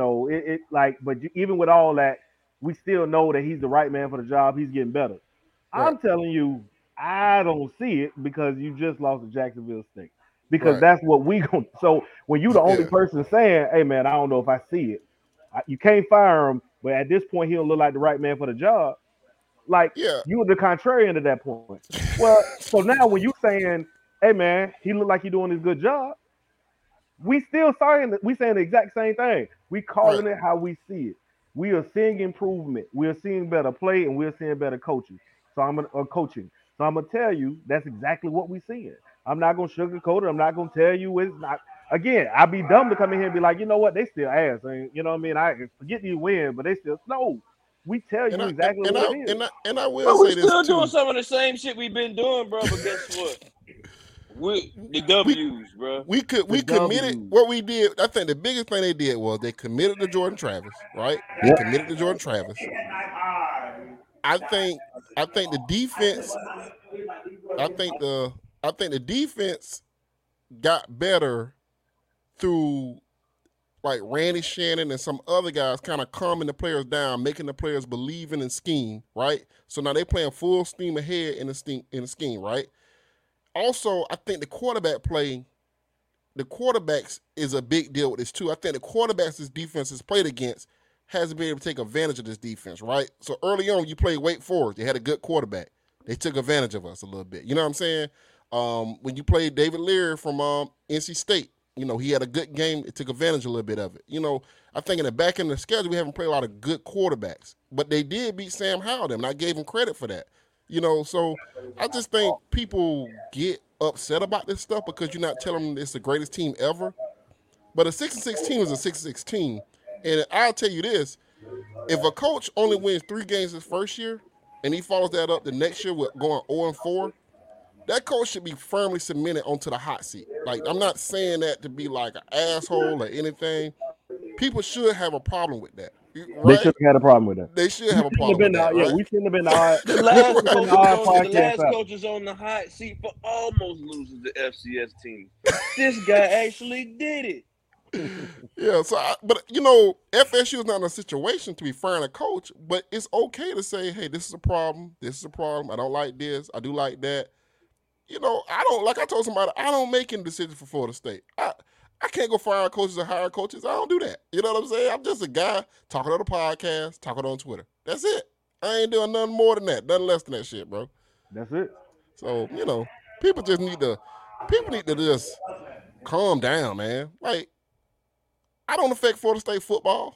Speaker 5: But even with all that, we still know that he's the right man for the job. He's getting better. Right. I'm telling you, I don't see it because you just lost to Jacksonville State. Because that's what we going. So when you the only person saying, "Hey man, I don't know if I see it," you can't fire him. But at this point, he don't look like the right man for the job. Like you were the contrarian at that point. Well, so now when you saying, "Hey man, he look like he doing his good job," we still saying the exact same thing. We calling it how we see it. We are seeing improvement. We are seeing better play, and we're seeing better coaching. So I'm gonna tell you that's exactly what we're seeing. I'm not gonna sugarcoat it. I'm not gonna tell you it's not. Again, I'd be dumb to come in here and be like, you know what, they still ass. You know what I mean? I forget you win, but they still no. We tell you exactly what it is.
Speaker 2: And I will say this too.
Speaker 8: We're still doing some of the same shit we've been doing, bro. But guess what? The W's, bro.
Speaker 2: We committed what we did. I think the biggest thing they did was they committed to Jordan Travis, right? They committed to Jordan Travis. I think the defense. I think the defense got better through like Randy Shannon and some other guys kind of calming the players down, making the players believe in the scheme, right? So now they're playing full steam ahead in the scheme, right? Also, I think the quarterbacks is a big deal with this too. I think the quarterbacks this defense has played against hasn't been able to take advantage of this defense, right? So early on, you played Wake Forest. They had a good quarterback. They took advantage of us a little bit. You know what I'm saying? When you played David Leary from NC State, you know, he had a good game. It took advantage a little bit of it. You know, I think in the back end of the schedule, we haven't played a lot of good quarterbacks. But they did beat Sam Howell, and I gave him credit for that. You know, so I just think people get upset about this stuff because you're not telling them it's the greatest team ever. But a 6-6 team is a 6-6 team. And I'll tell you this, if a coach only wins 3 games his first year and he follows that up the next year with going 0-4, that coach should be firmly cemented onto the hot seat. Like, I'm not saying that to be like an asshole or anything. People should have a problem with that.
Speaker 5: They
Speaker 2: Right?
Speaker 5: should have had a problem with that.
Speaker 2: They should have a
Speaker 5: We shouldn't
Speaker 2: problem with that,
Speaker 5: yeah,
Speaker 2: right?
Speaker 5: we shouldn't have been the
Speaker 8: The last
Speaker 5: odd
Speaker 8: coach is on the hot seat for almost losing the FCS team. This guy actually did it.
Speaker 2: Yeah, so but you know, FSU is not in a situation to be firing a coach, but it's okay to say, hey, this is a problem. This is a problem. I don't like this. I do like that. You know, I don't, like I told somebody, I don't make any decisions for Florida State. I can't go fire coaches or hire coaches. I don't do that. You know what I'm saying? I'm just a guy talking on the podcast, talking on Twitter. That's it. I ain't doing nothing more than that, nothing less than that shit, bro.
Speaker 5: That's it.
Speaker 2: So, you know, people need to just calm down, man. Like, I don't affect Florida State football.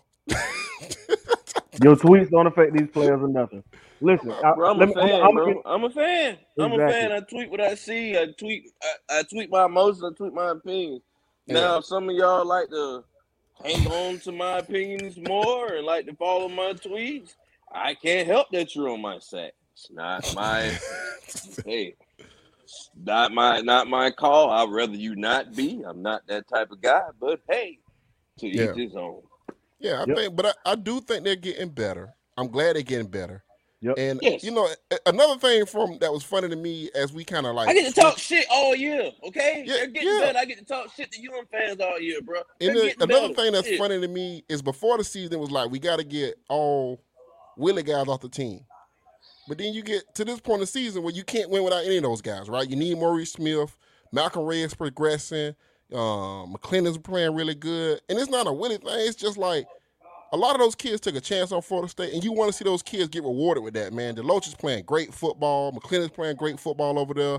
Speaker 5: Your tweets don't affect these players or nothing. Listen,
Speaker 8: Bro, I'm a fan, bro. I'm a fan. I'm a
Speaker 5: Exactly.
Speaker 8: fan. I tweet what I see. I tweet my emotions. I tweet my opinions. Now, some of y'all like to hang on to my opinions more and like to follow my tweets. I can't help that you're on my side. It's not my hey. It's not my call. I'd rather you not be. I'm not that type of guy. But hey, to each his own.
Speaker 2: Yeah, I think, but I do think they're getting better. I'm glad they're getting better.
Speaker 5: Yep.
Speaker 2: And
Speaker 8: Yes.
Speaker 2: you know, another thing that was funny to me as we kind of like
Speaker 8: I get to talk shit all year, okay?
Speaker 2: Yeah,
Speaker 8: They're getting better. I get to talk shit to you and fans all year, bro.
Speaker 2: And
Speaker 8: They're
Speaker 2: then
Speaker 8: getting
Speaker 2: another
Speaker 8: better.
Speaker 2: thing that's
Speaker 8: Shit.
Speaker 2: funny to me is before the season it was like we got to get all Willie guys off the team. But then you get to this point in the season where you can't win without any of those guys, right? You need Maurice Smith, Malcolm Ray is progressing, McClendon's playing really good. And it's not a Willie thing. It's just like a lot of those kids took a chance on Florida State, and you want to see those kids get rewarded with that, man. DeLoach is playing great football. McClendon's playing great football over there.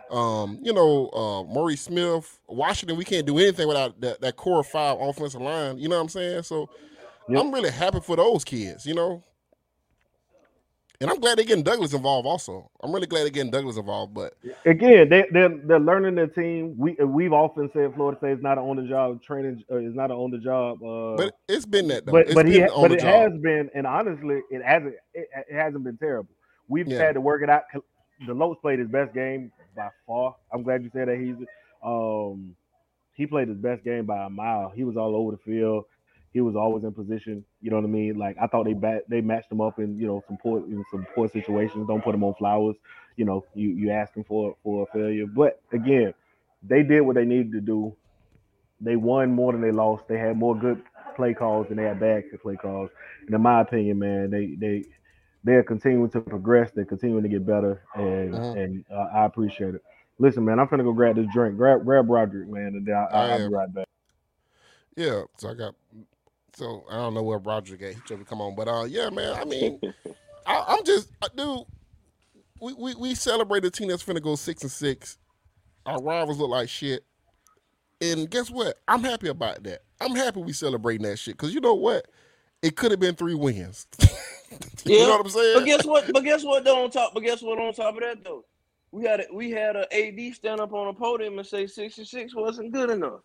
Speaker 2: Maurice Smith, Washington, we can't do anything without that core 5 offensive line. You know what I'm saying? So I'm really happy for those kids, you know. And I'm glad they're getting Douglas involved also. I'm really glad they're getting Douglas involved. But
Speaker 5: again, they're learning their team. We've often said Florida State is not an on-the-job training, is not an on-the-job.
Speaker 2: But it's been that though.
Speaker 5: But
Speaker 2: It
Speaker 5: has been, and honestly, it hasn't been terrible. We've had to work it out. DeLoach played his best game by far. I'm glad you said that. He played his best game by a mile. He was all over the field. He was always in position. You know what I mean? Like I thought they matched him up in some poor situations. Don't put him on flowers. You know, you asking for a failure. But again, they did what they needed to do. They won more than they lost. They had more good play calls than they had bad play calls. And in my opinion, man, they're continuing to progress. They're continuing to get better, and I appreciate it. Listen, man, I'm finna go grab this drink. Grab Roderick, man, and then I'll be right back.
Speaker 2: Yeah, so I don't know where Roderick at. He tried to come on, but yeah, man. I mean, dude. We celebrate a team that's finna go 6-6. Our rivals look like shit, and guess what? I'm happy about that. I'm happy we celebrating that shit because you know what? It could have been 3 wins. You know what I'm saying?
Speaker 8: But guess what? Though on top of that though, we had a AD stand up on a podium and say 66 wasn't good enough.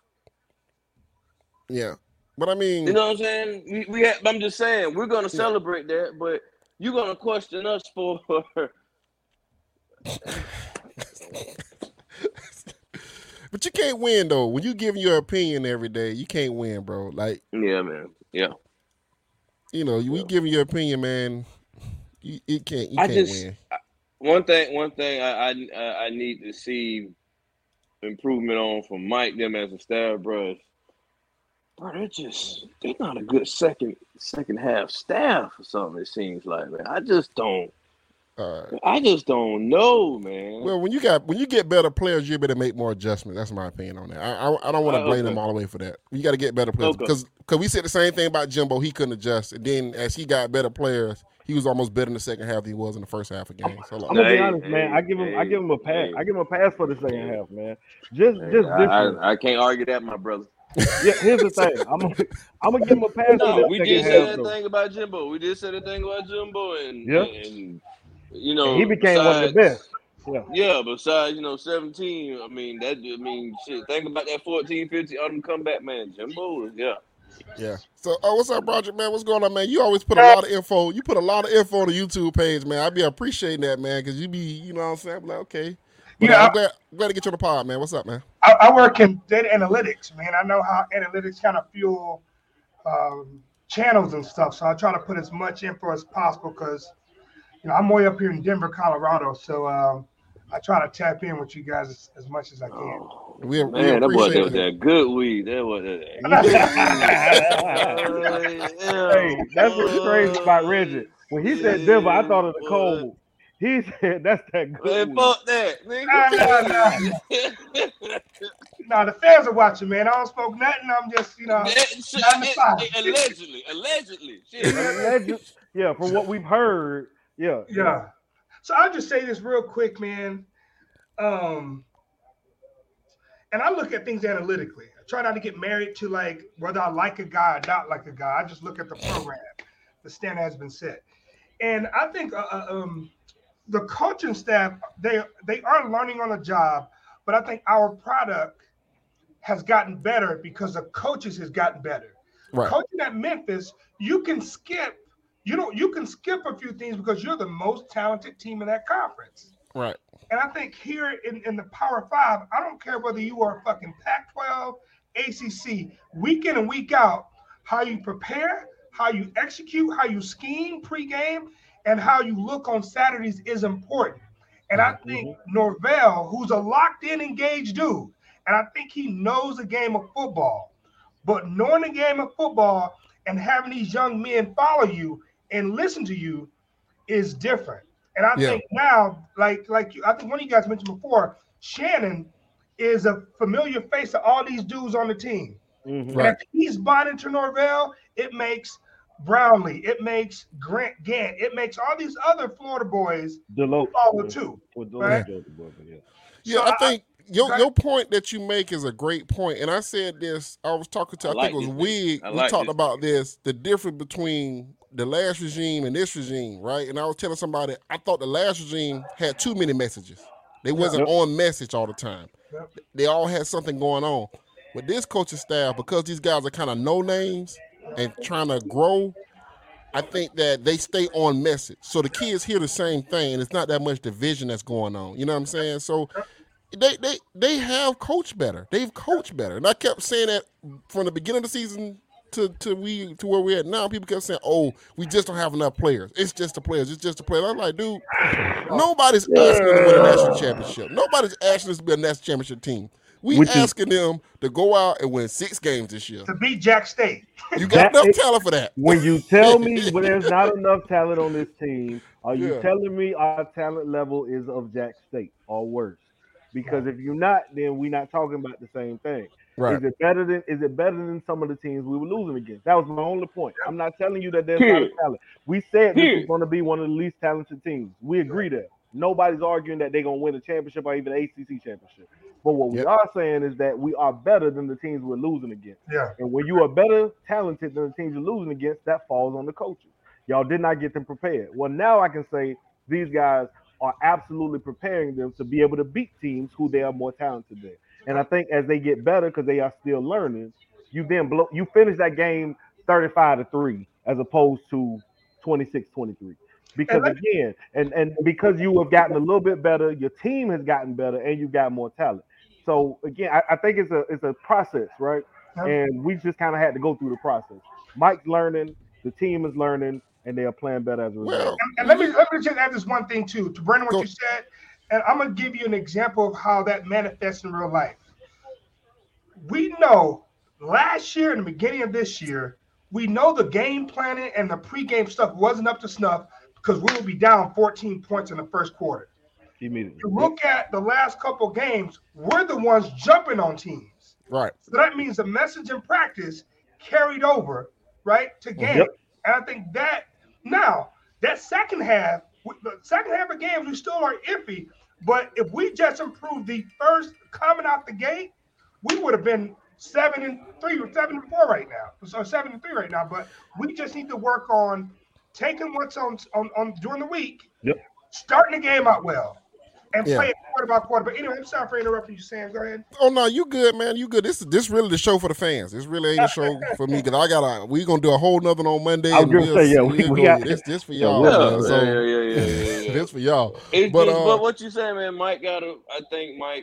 Speaker 2: Yeah. But I mean,
Speaker 8: you know what I'm saying? I'm just saying we're gonna celebrate that, but you're gonna question us for.
Speaker 2: But you can't win though. When you giving your opinion every day, you can't win, bro. Like,
Speaker 8: yeah, man. Yeah.
Speaker 2: You know, we giving your opinion, man. You can't win.
Speaker 8: One thing I need to see improvement on from Mike them as a staff, bro. Bro, they're not a good second half staff or something. It seems like, man. I just don't I just don't know, man.
Speaker 2: Well, when you get better players, you better make more adjustments. That's my opinion on that. I don't want to blame them all the way for that. You got to get better players because we said the same thing about Jimbo. He couldn't adjust, and then as he got better players, he was almost better in the second half than he was in the first half of the game. So,
Speaker 5: I'm gonna be honest, man. I give him a pass. I give him a pass for the second half, man. Just different.
Speaker 8: I can't argue that, my brother.
Speaker 5: Yeah, here's the thing. I'm gonna give him a pass.
Speaker 8: No,
Speaker 5: for
Speaker 8: we
Speaker 5: the
Speaker 8: did
Speaker 5: second
Speaker 8: say
Speaker 5: half,
Speaker 8: that
Speaker 5: though.
Speaker 8: thing about Jimbo. We did say that thing about Jimbo, and you know,
Speaker 5: And he became one of the best.
Speaker 8: Yeah, besides 17. I mean shit. Think about that 14, 15 autumn comeback, man. Jimbo, yeah.
Speaker 2: So, what's up, Roger, man? What's going on, man? You always put a lot of info. You put a lot of info on the YouTube page, man. I be appreciating that, man, because you be, you know what I'm saying? I'm like, okay. But I'm glad to get you on the pod, man. What's up, man?
Speaker 10: I work in data analytics, man. I know how analytics kind of fuel channels and stuff. So I try to put as much info as possible because, I'm way up here in Denver, Colorado. So I try to tap in with you guys as much as I can.
Speaker 2: We
Speaker 8: Man, that was that good weed. That was that.
Speaker 5: Hey, that's what's crazy about Reggie. When he said Denver, I thought of the cold. He said that's that good.
Speaker 8: Man, fuck that, nigga.
Speaker 10: No, the fans are watching, man. I don't smoke nothing. I'm just, allegedly. Shit.
Speaker 5: Yeah, from what we've heard. Yeah.
Speaker 10: So I'll just say this real quick, man. And I look at things analytically. I try not to get married to like whether I like a guy or not like a guy. I just look at the program. The standard has been set. And I think the coaching staff, they are learning on the job, but I think our product has gotten better because the coaches has gotten better.
Speaker 2: Right.
Speaker 10: Coaching at Memphis, you can skip a few things because you're the most talented team in that conference.
Speaker 2: Right.
Speaker 10: And I think here in the Power 5, I don't care whether you are fucking Pac-12, ACC, week in and week out, how you prepare, how you execute, how you scheme pregame, and how you look on Saturdays is important. And I think Norvell, who's a locked-in, engaged dude, and I think he knows the game of football. But knowing the game of football and having these young men follow you and listen to you is different. And I think now, like you, I think one of you guys mentioned before, Shannon is a familiar face to all these dudes on the team.
Speaker 5: Mm-hmm.
Speaker 10: And if he's bonding to Norvell, it makes Brownlee, it makes Grant Gant, it makes all these other Florida boys follow too. Right?
Speaker 2: Yeah, I think your point that you make is a great point. And I said this, I was talking to, I think it was Wig. We talked about this, the difference between the last regime and this regime, right? And I was telling somebody, I thought the last regime had too many messages. They wasn't on message all the time. They all had something going on. With this coaching staff, because these guys are kind of no names and trying to grow, I think that they stay on message. So the kids hear the same thing, and it's not that much division that's going on. You know what I'm saying? So they have coached better. They've coached better. And I kept saying that from the beginning of the season to where we're at now. People kept saying, "Oh, we just don't have enough players. It's just the players. It's just the players." I'm like, dude, nobody's asking them to win a national championship. Nobody's asking us to be a national championship team. We asking them to go out and win 6 games this year.
Speaker 10: To beat Jack State.
Speaker 2: You got enough talent for that.
Speaker 5: When you tell me there's not enough talent on this team, are you telling me our talent level is of Jack State or worse? Because if you're not, then we're not talking about the same thing.
Speaker 2: Right.
Speaker 5: Is it better than some of the teams we were losing against? That was my only point. I'm not telling you that there's not a talent. We said this was going to be one of the least talented teams. We agree there. Nobody's arguing that they're going to win a championship or even an ACC championship. But what we are saying is that we are better than the teams we're losing against.
Speaker 10: Yeah.
Speaker 5: And when you are better talented than the teams you're losing against, that falls on the coaches. Y'all did not get them prepared. Well, now I can say these guys are absolutely preparing them to be able to beat teams who they are more talented than. And I think as they get better, because they are still learning, you finish that game 35-3 as opposed to 26-23. Because again, and because you have gotten a little bit better, your team has gotten better, and you've got more talent. So again, I think it's a process, right? And we just kind of had to go through the process. Mike's learning, the team is learning, and they are playing better as a result.
Speaker 10: And let me just add this one thing too, to Brandon, what you said, and I'm gonna give you an example of how that manifests in real life. We know last year and the beginning of this year, we know the game planning and the pregame stuff wasn't up to snuff because we will be down 14 points in the first quarter.
Speaker 5: Immediately.
Speaker 10: You look at the last couple games, we're the ones jumping on teams.
Speaker 2: Right.
Speaker 10: So that means the message in practice carried over, right, to game.
Speaker 5: Yep.
Speaker 10: And I think that now that second half of games, we still are iffy. But if we just improved the first coming out the gate, we would have been 7-3 or 7-4 right now. So 7-3 right now. But we just need to work on taking what's on during the week, starting the game out well, and play it quarter by quarter. But anyway, I'm sorry for interrupting you, Sam. Go ahead.
Speaker 2: Oh no, you good, man. You good. This really the show for the fans. This really ain't a show for me because we gonna do a whole nother on Monday.
Speaker 5: I was gonna say, we got
Speaker 2: this for y'all.
Speaker 8: Yeah.
Speaker 2: This for y'all.
Speaker 8: But what you saying, man? Mike I think Mike,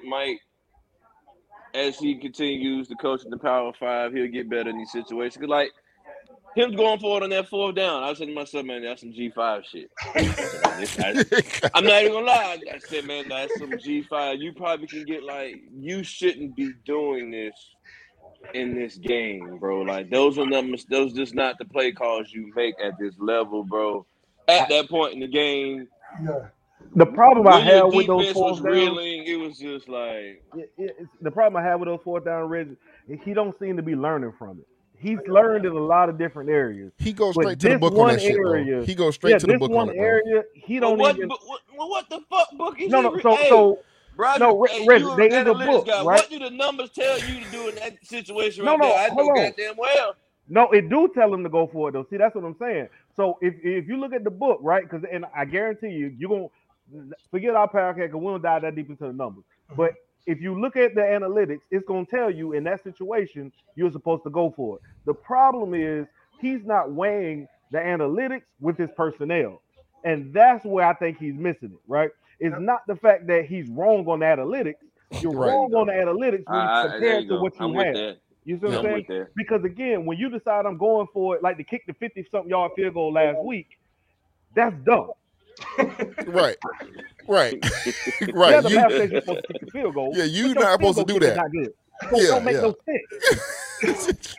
Speaker 8: as he continues to coach in the Power 5, he'll get better in these situations. Cause like him going forward on that fourth down, I was saying to myself, man, that's some G5 shit. I'm not even gonna lie. I said, man, that's some G5. You probably can get you shouldn't be doing this in this game, bro. Like those are numbers. Those just not the play calls you make at this level, bro. At that point in the game,
Speaker 5: the problem I had with those
Speaker 8: defense
Speaker 5: fourth
Speaker 8: was
Speaker 5: downs,
Speaker 8: reeling. It was just like
Speaker 5: the problem I had with those fourth down, Reggie, is he don't seem to be learning from it. He's learned in a lot of different areas.
Speaker 2: He goes straight to the book on that shit, bro. He goes straight to the book on it, bro.
Speaker 5: Area, he don't even.
Speaker 8: What the fuck book is
Speaker 5: No,
Speaker 8: he?
Speaker 5: so
Speaker 8: Roger,
Speaker 5: no, Reggie,
Speaker 8: you
Speaker 5: they in the
Speaker 8: analytics
Speaker 5: book,
Speaker 8: guy.
Speaker 5: right?
Speaker 8: What do the numbers tell you to do in that situation right
Speaker 5: No,
Speaker 8: there? I know
Speaker 5: hold on.
Speaker 8: goddamn well.
Speaker 5: No, it do tell him to go for it though. See, that's what I'm saying. So if you look at the book, right? Because and I guarantee you're gonna forget our podcast because we don't dive that deep into the numbers. But if you look at the analytics, it's gonna tell you in that situation you're supposed to go for it. The problem is he's not weighing the analytics with his personnel, and that's where I think he's missing it. Right? It's not the fact that he's wrong on the analytics. You're wrong on the analytics when compared to what you have.
Speaker 8: That.
Speaker 5: You see what I'm saying? Because again, when you decide I'm going for it, like to kick the 50-something yard field goal last week, that's dumb.
Speaker 2: Right.
Speaker 5: Yeah, the half stage you're supposed to kick the field goal.
Speaker 2: Yeah, you're not supposed to do that.
Speaker 5: Not good. So it don't make no sense.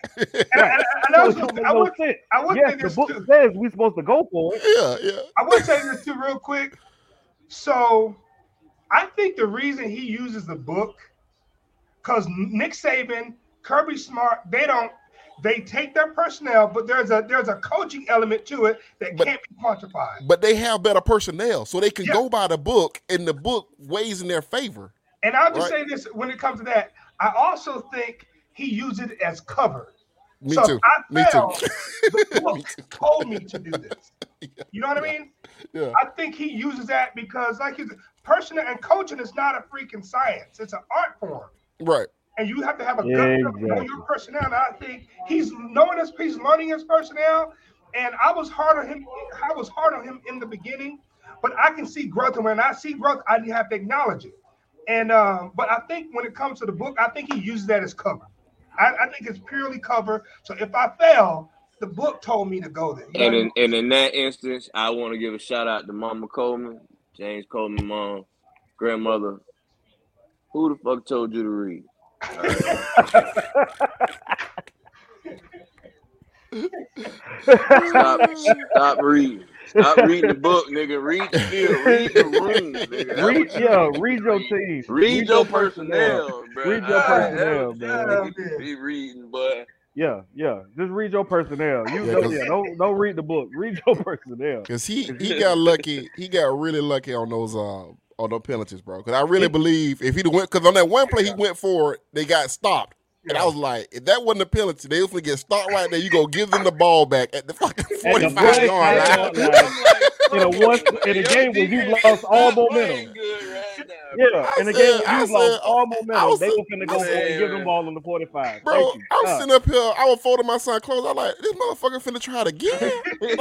Speaker 5: The book says we're supposed to go for it.
Speaker 2: Yeah.
Speaker 10: I want to say this too real quick. So I think the reason he uses the book, because Nick Saban, Kirby Smart, they take their personnel, but there's a coaching element to it that can't be quantified.
Speaker 2: But they have better personnel, so they can go by the book, and the book weighs in their favor.
Speaker 10: And I'll just say this when it comes to that, I also think he used it as cover.
Speaker 2: Me too.
Speaker 10: The book told me to do this. You know what I mean?
Speaker 2: Yeah.
Speaker 10: I think he uses that because, like, his personnel and coaching is not a freaking science; it's an art form.
Speaker 2: Right.
Speaker 10: And you have to have a good know your personnel. And I think he's learning his personnel. And I was hard on him in the beginning, but I can see growth. And when I see growth, I have to acknowledge it. And but I think when it comes to the book, I think he uses that as cover. I think it's purely cover. So if I fail, the book told me to go there.
Speaker 8: And in that instance, I want to give a shout out to Mama Coleman, James Coleman's mom, grandmother. Who the fuck told you to read? Stop reading. Stop reading the book, nigga. Read the field. Read the room, nigga.
Speaker 5: Read your team.
Speaker 8: Read your personnel, bro.
Speaker 5: Read your personnel, man.
Speaker 8: Be reading, boy.
Speaker 5: Yeah. Just read your personnel. Don't read the book. Read your personnel.
Speaker 2: Because he got lucky. He got really lucky on those penalties, bro. Because I really believe if he'd went, because on that one play he went forward, they got stopped. And I was like, if that wasn't a penalty, they was gonna get stopped right there. You go give them the ball back at the fucking 45-yard line.
Speaker 5: In a game where you lost all momentum. In a game where you lost all momentum, they were finna go for it and give them ball on the 45.
Speaker 2: Bro, I was sitting up here, I was folding my son clothes. I was like, this motherfucker finna try it again?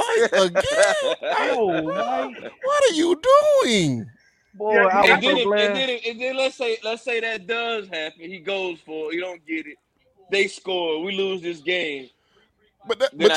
Speaker 2: Again? What are you doing?
Speaker 5: Boy,
Speaker 8: and then let's say that does happen. He goes for it. He don't get it. They score. We lose this game. Then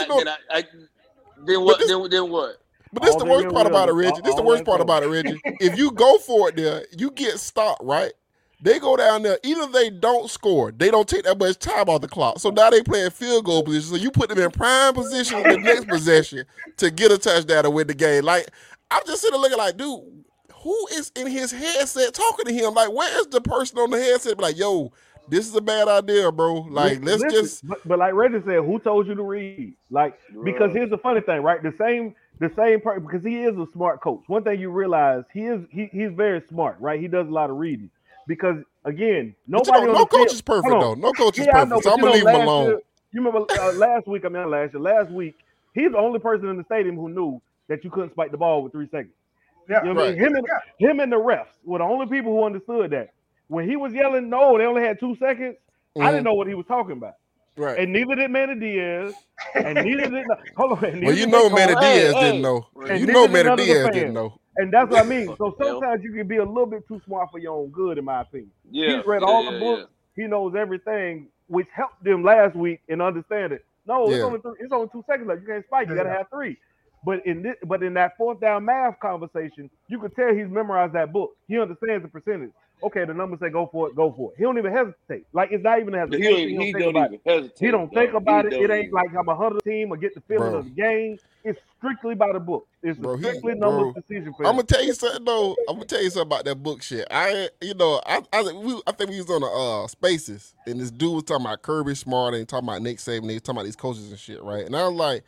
Speaker 8: what?
Speaker 2: But this is the worst part about it, Reggie. This is the worst part about it, Reggie. If you go for it there, you get stopped, right? They go down there. Either they don't score, they don't take that much time off the clock. So now they playing field goal position. So you put them in prime position with the next possession to get a touchdown to win the game. Like, I'm just sitting there looking like, dude, who is in his headset talking to him? Like, where is the person on the headset? Like, yo, this is a bad idea, bro. Like, let's just.
Speaker 5: But like Reggie said, who told you to read? Like, because here's the funny thing, right? The same person, because he is a smart coach. One thing you realize, he's very smart, right? He does a lot of reading. Because again, nobody.
Speaker 2: No coach is perfect though. No coach is perfect. So I'm gonna leave him alone.
Speaker 5: You remember last week, he's the only person in the stadium who knew that you couldn't spike the ball with 3 seconds.
Speaker 10: Yeah,
Speaker 5: you know what I mean? Him and the refs were the only people who understood that. When he was yelling, no, they only had 2 seconds. I didn't know what he was talking about.
Speaker 2: Right.
Speaker 5: And neither did Manny Diaz. And neither did hold on.
Speaker 2: Well, you know Manny Diaz didn't know. You know Manny Diaz didn't know.
Speaker 5: And that's what I mean. So sometimes you can be a little bit too smart for your own good, in my opinion.
Speaker 8: Yeah,
Speaker 5: He's read all the books. He knows everything, which helped them last week in understanding. No, it's only 2 seconds left. You can't spike. You got to have 3. But in that 4th down math conversation, you could tell he's memorized that book. He understands the percentage. Okay, the numbers say go for it, go for it. He don't even hesitate. Like, it's not even a hesitation.
Speaker 8: He don't even hesitate.
Speaker 5: He don't think about it. It ain't like I'm a 100 team or get the feeling of the game. It's strictly by the book. It's strictly numbers decision for him.
Speaker 2: I'm gonna tell you something though. I'm gonna tell you something about that book shit. I think we was on the Spaces, and this dude was talking about Kirby Smart and talking about Nick Saban. They was talking about these coaches and shit, right? And I was like,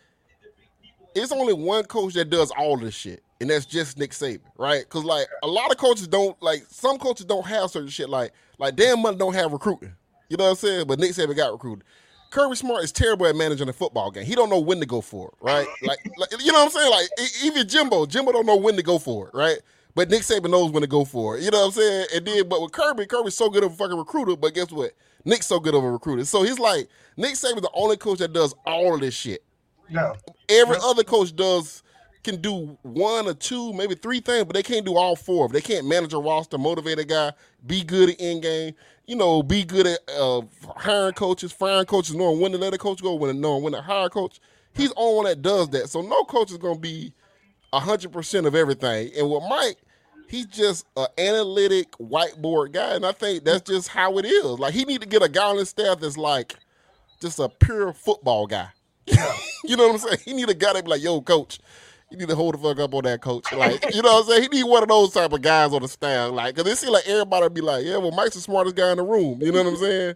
Speaker 2: it's only one coach that does all this shit, and that's just Nick Saban, right? Because like a lot of coaches don't, like some coaches don't have certain shit, like Dan Mullen don't have recruiting. You know what I'm saying? But Nick Saban got recruited. Kirby Smart is terrible at managing a football game. He don't know when to go for it, right? Like you know what I'm saying? Like even Jimbo don't know when to go for it, right? But Nick Saban knows when to go for it. You know what I'm saying? And then, but with Kirby's so good of a fucking recruiter, but guess what? Nick's so good of a recruiter. So he's like, Nick Saban's the only coach that does all of this shit.
Speaker 10: No.
Speaker 2: Every other coach can do 1 or 2, maybe 3 things, but they can't do all 4. They can't manage a roster, motivate a guy, be good at end game, be good at hiring coaches, firing coaches, knowing when to let a coach go, knowing when to hire a coach. He's the only one that does that. So no coach is going to be 100% of everything. And with Mike, he's just an analytic whiteboard guy, and I think that's just how it is. Like, he need to get a guy on his staff that's like just a pure football guy. You know what I'm saying? He need a guy that be like, yo, coach, you need to hold the fuck up on that, coach. Like, you know what I'm saying? He need one of those type of guys on the staff. Like, because it seems like everybody be like, yeah, well, Mike's the smartest guy in the room. You know what I'm saying?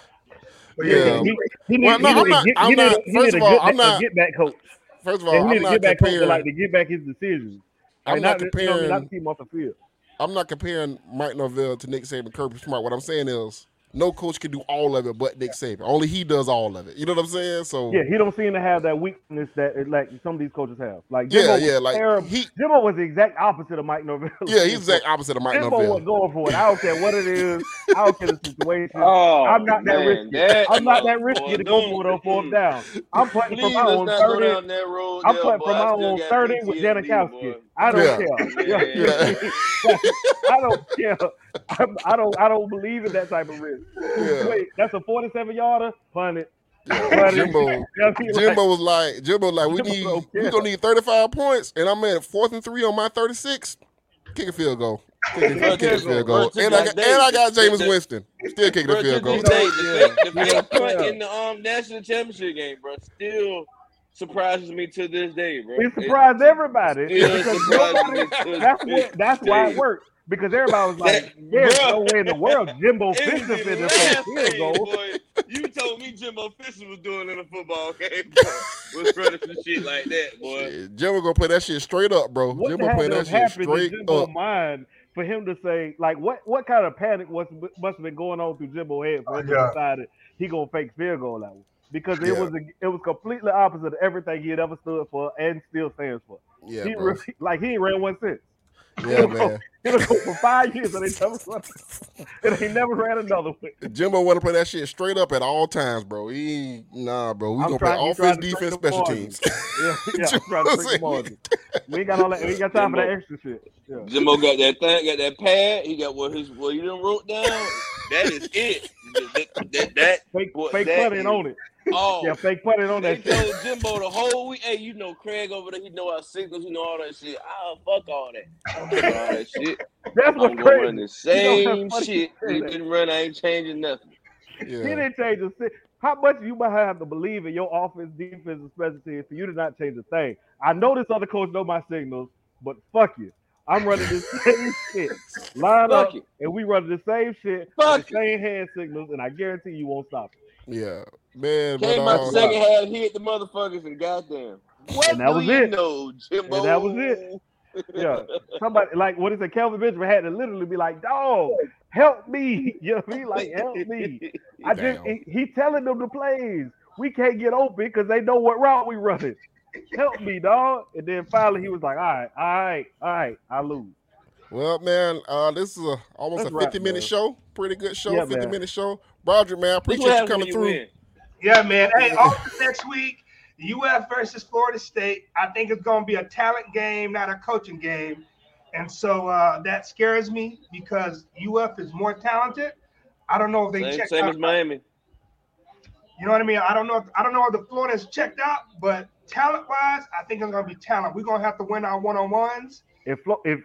Speaker 2: Yeah. I'm not. First of all, I'm not.
Speaker 5: Get back coach.
Speaker 2: First of all, I'm not comparing.
Speaker 5: To get back his decisions.
Speaker 2: I'm not comparing.
Speaker 5: Not to keep him off the field.
Speaker 2: I'm not comparing Mike Norvell to Nick Saban, Kirby Smart. What I'm saying is, no coach can do all of it but Nick Saban. Only he does all of it. You know what I'm saying? So
Speaker 5: yeah, he don't seem to have that weakness that like some of these coaches have. Like
Speaker 2: Jimbo
Speaker 5: Jimbo was the exact opposite of Mike Norvell.
Speaker 2: Yeah, he's the exact opposite of Mike Norvell.
Speaker 5: Jimbo was going for it. I don't care what it is. I don't care the situation. I'm not that risky. I'm not that risky to go for it on 4th down. I'm putting from my own 30. I'm putting from my own 30 with Janikowski. I don't care. I don't care. I don't believe in that type of risk.
Speaker 2: Yeah.
Speaker 5: Wait, that's a 47-yarder. Punt it.
Speaker 2: Yeah. Jimbo was like, we're gonna need 35 points, and I'm at 4th and 3 on my 36. Kick a field goal. Kick a field goal. And I got Jameis Winston. Still kicking a field goal.
Speaker 8: The punt in the national championship game, bro, still surprises me to this day, bro.
Speaker 5: It surprised everybody. That's why it worked. Because everybody was like, there's no way in the world Jimbo Fisher in this field goal.
Speaker 8: Boy, you told me Jimbo Fisher was doing in a football game. Was running some shit like that, boy.
Speaker 2: Shit, Jimbo gonna play that shit straight up, bro. Jimbo playing that shit straight up.
Speaker 5: Mind for him to say, like, what kind of panic must have been going on through Jimbo's head for him to decide he gonna fake field goal that one? Because it was completely opposite of everything he had ever stood for and still stands for.
Speaker 2: Yeah,
Speaker 5: he ain't ran one since.
Speaker 2: Yeah, man.
Speaker 5: It'll go for 5 years and they never ran another one.
Speaker 2: Jimbo want to play that shit straight up at all times, bro. We gonna play offense, defense, special teams.
Speaker 5: I'm trying to trick margin. We ain't got all that. We ain't got time for that extra shit. Yeah.
Speaker 8: Jimbo got that thing, got that pad. He got what you done wrote down. That is it. That
Speaker 5: Fake
Speaker 8: boy,
Speaker 5: fake
Speaker 8: that
Speaker 5: punting
Speaker 8: is-
Speaker 5: on it.
Speaker 8: Oh,
Speaker 5: Yeah, fake punting on
Speaker 8: they
Speaker 5: that shit.
Speaker 8: told Jimbo the whole week, hey, you know Craig over there, he know our signals, you know all that shit. Oh, fuck all that. I don't care all that shit.
Speaker 5: That's
Speaker 8: I'm
Speaker 5: what's
Speaker 8: gonna run
Speaker 5: crazy.
Speaker 8: the
Speaker 5: You know
Speaker 8: same
Speaker 5: what's funny?
Speaker 8: shit we been running. I ain't changing nothing.
Speaker 5: He
Speaker 2: Yeah.
Speaker 5: didn't change a thing. How much you might have to believe in your offense, defense, and special teams for you to not change a thing? I know this other coach know my signals, but fuck you. I'm running this same shit. Line
Speaker 8: Fuck
Speaker 5: up,
Speaker 8: it.
Speaker 5: and we running the same shit,
Speaker 8: Fuck
Speaker 5: the same hand signals, and I guarantee you won't stop it.
Speaker 2: Yeah. Man,
Speaker 8: Came
Speaker 2: but
Speaker 8: out the second half, hit the motherfuckers, and goddamn. What
Speaker 5: And that
Speaker 8: do
Speaker 5: was
Speaker 8: you
Speaker 5: it.
Speaker 8: know, Jimbo?
Speaker 5: And that was it. Yeah. Somebody, like, what is it? Kelvin Benjamin had to literally be like, dog, help me. You know what I mean? Like, help me. I just,
Speaker 2: Damn.
Speaker 5: he telling them the plays. We can't get open because they know what route we running. Help me, dog. And then finally he was like, all right, I lose.
Speaker 2: Well, man, this is almost
Speaker 5: Let's
Speaker 2: a
Speaker 5: wrap,
Speaker 2: 50-minute
Speaker 5: man.
Speaker 2: show. Pretty good show,
Speaker 5: Yeah, man.
Speaker 2: 50-minute show. Broderick, man, I
Speaker 8: Look
Speaker 2: appreciate
Speaker 8: what
Speaker 2: you
Speaker 8: happens when
Speaker 2: coming
Speaker 8: you
Speaker 2: through.
Speaker 8: win.
Speaker 10: Yeah, man. Hey, also next week, UF versus Florida State. I think it's going to be a talent game, not a coaching game. And so that scares me because UF is more talented. I don't know if they checked
Speaker 8: Same
Speaker 10: out.
Speaker 8: as Miami.
Speaker 10: You know what I mean? I don't know if the Florida's checked out, but talent-wise, I think it's going to be talent. We're going to have to win our one-on-ones.
Speaker 5: If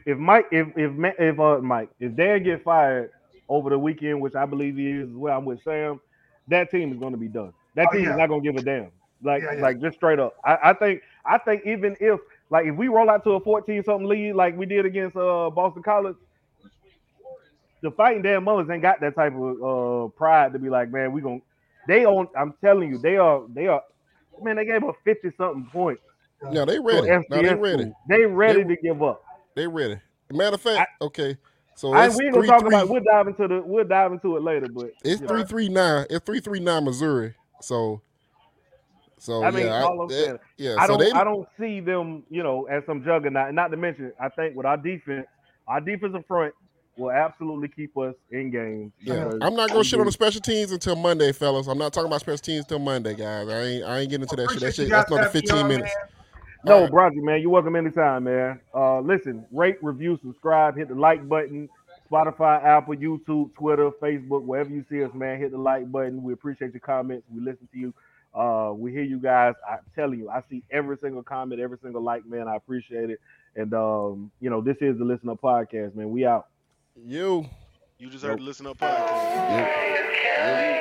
Speaker 5: Dan get fired over the weekend, which I believe he is, where I'm with Sam, that team is going to be done. That team is not going to give a damn. Like just straight up. I think even if we roll out to a 14-something lead like we did against Boston College, the Fighting Dan Mullins ain't got that type of pride to be like, man, I'm telling you, they are. Man, they gave up 50-something points.
Speaker 2: Yeah, they
Speaker 5: to
Speaker 2: ready.
Speaker 5: an
Speaker 2: Now they
Speaker 5: FCS
Speaker 2: ready.
Speaker 5: school. They ready to give up.
Speaker 2: They ready. Matter of fact, okay. So
Speaker 5: we
Speaker 2: it's
Speaker 5: ain't gonna talk
Speaker 2: 3-3.
Speaker 5: about. We'll dive into it later. But
Speaker 2: It's 3-3-9. It's 3-3-9 Missouri. So
Speaker 5: I mean,
Speaker 2: yeah,
Speaker 5: all I'm saying,
Speaker 2: yeah.
Speaker 5: I
Speaker 2: So
Speaker 5: don't see them, as some juggernaut. Not to mention, I think with our defensive front will absolutely keep us in games.
Speaker 2: yeah. I'm not gonna shit on the special teams until Monday, fellas. I'm not talking about special teams until Monday, guys. I ain't getting into that shit. That shit, that's another 15 minutes.
Speaker 5: No,
Speaker 2: All right.
Speaker 5: Brocky, man, you're welcome anytime, man. Listen, rate, review, subscribe, hit the like button. Spotify, Apple, YouTube, Twitter, Facebook, wherever you see us, man, hit the like button. We appreciate your comments. We listen to you. We hear you guys. I'm telling you, I see every single comment, every single like, man. I appreciate it. And this is the Listen Up Podcast, man. We out.
Speaker 1: You just heard the Listen Up Podcast.